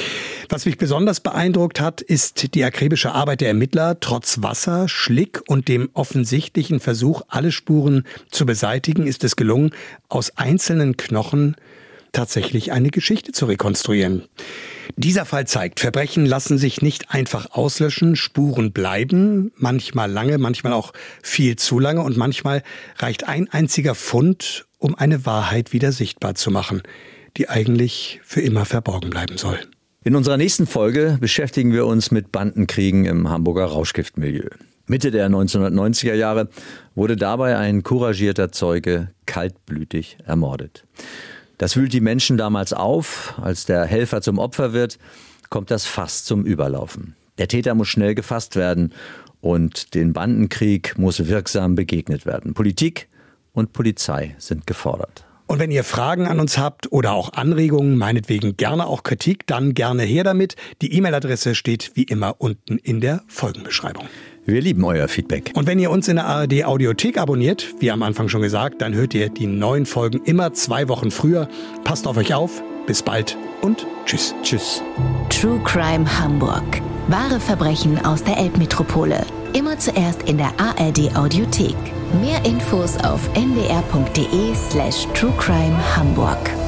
Was mich besonders beeindruckt hat, ist die akribische Arbeit der Ermittler. Trotz Wasser, Schlick und dem offensichtlichen Versuch, alle Spuren zu beseitigen, ist es gelungen, aus einzelnen Knochen tatsächlich eine Geschichte zu rekonstruieren. Dieser Fall zeigt, Verbrechen lassen sich nicht einfach auslöschen, Spuren bleiben, manchmal lange, manchmal auch viel zu lange und manchmal reicht ein einziger Fund, um eine Wahrheit wieder sichtbar zu machen, die eigentlich für immer verborgen bleiben soll. In unserer nächsten Folge beschäftigen wir uns mit Bandenkriegen im Hamburger Rauschgiftmilieu. Mitte der neunzehnhundertneunziger Jahre wurde dabei ein couragierter Zeuge kaltblütig ermordet. Das wühlt die Menschen damals auf. Als der Helfer zum Opfer wird, kommt das Fass zum Überlaufen. Der Täter muss schnell gefasst werden und den Bandenkrieg muss wirksam begegnet werden. Politik und Polizei sind gefordert. Und wenn ihr Fragen an uns habt oder auch Anregungen, meinetwegen gerne auch Kritik, dann gerne her damit. Die E-Mail-Adresse steht wie immer unten in der Folgenbeschreibung. Wir lieben euer Feedback. Und wenn ihr uns in der A R D Audiothek abonniert, wie am Anfang schon gesagt, dann hört ihr die neuen Folgen immer zwei Wochen früher. Passt auf euch auf, bis bald und tschüss. Tschüss. True Crime Hamburg. Wahre Verbrechen aus der Elbmetropole. Immer zuerst in der A R D Audiothek. Mehr Infos auf n d r punkt d e slash true crime Hamburg.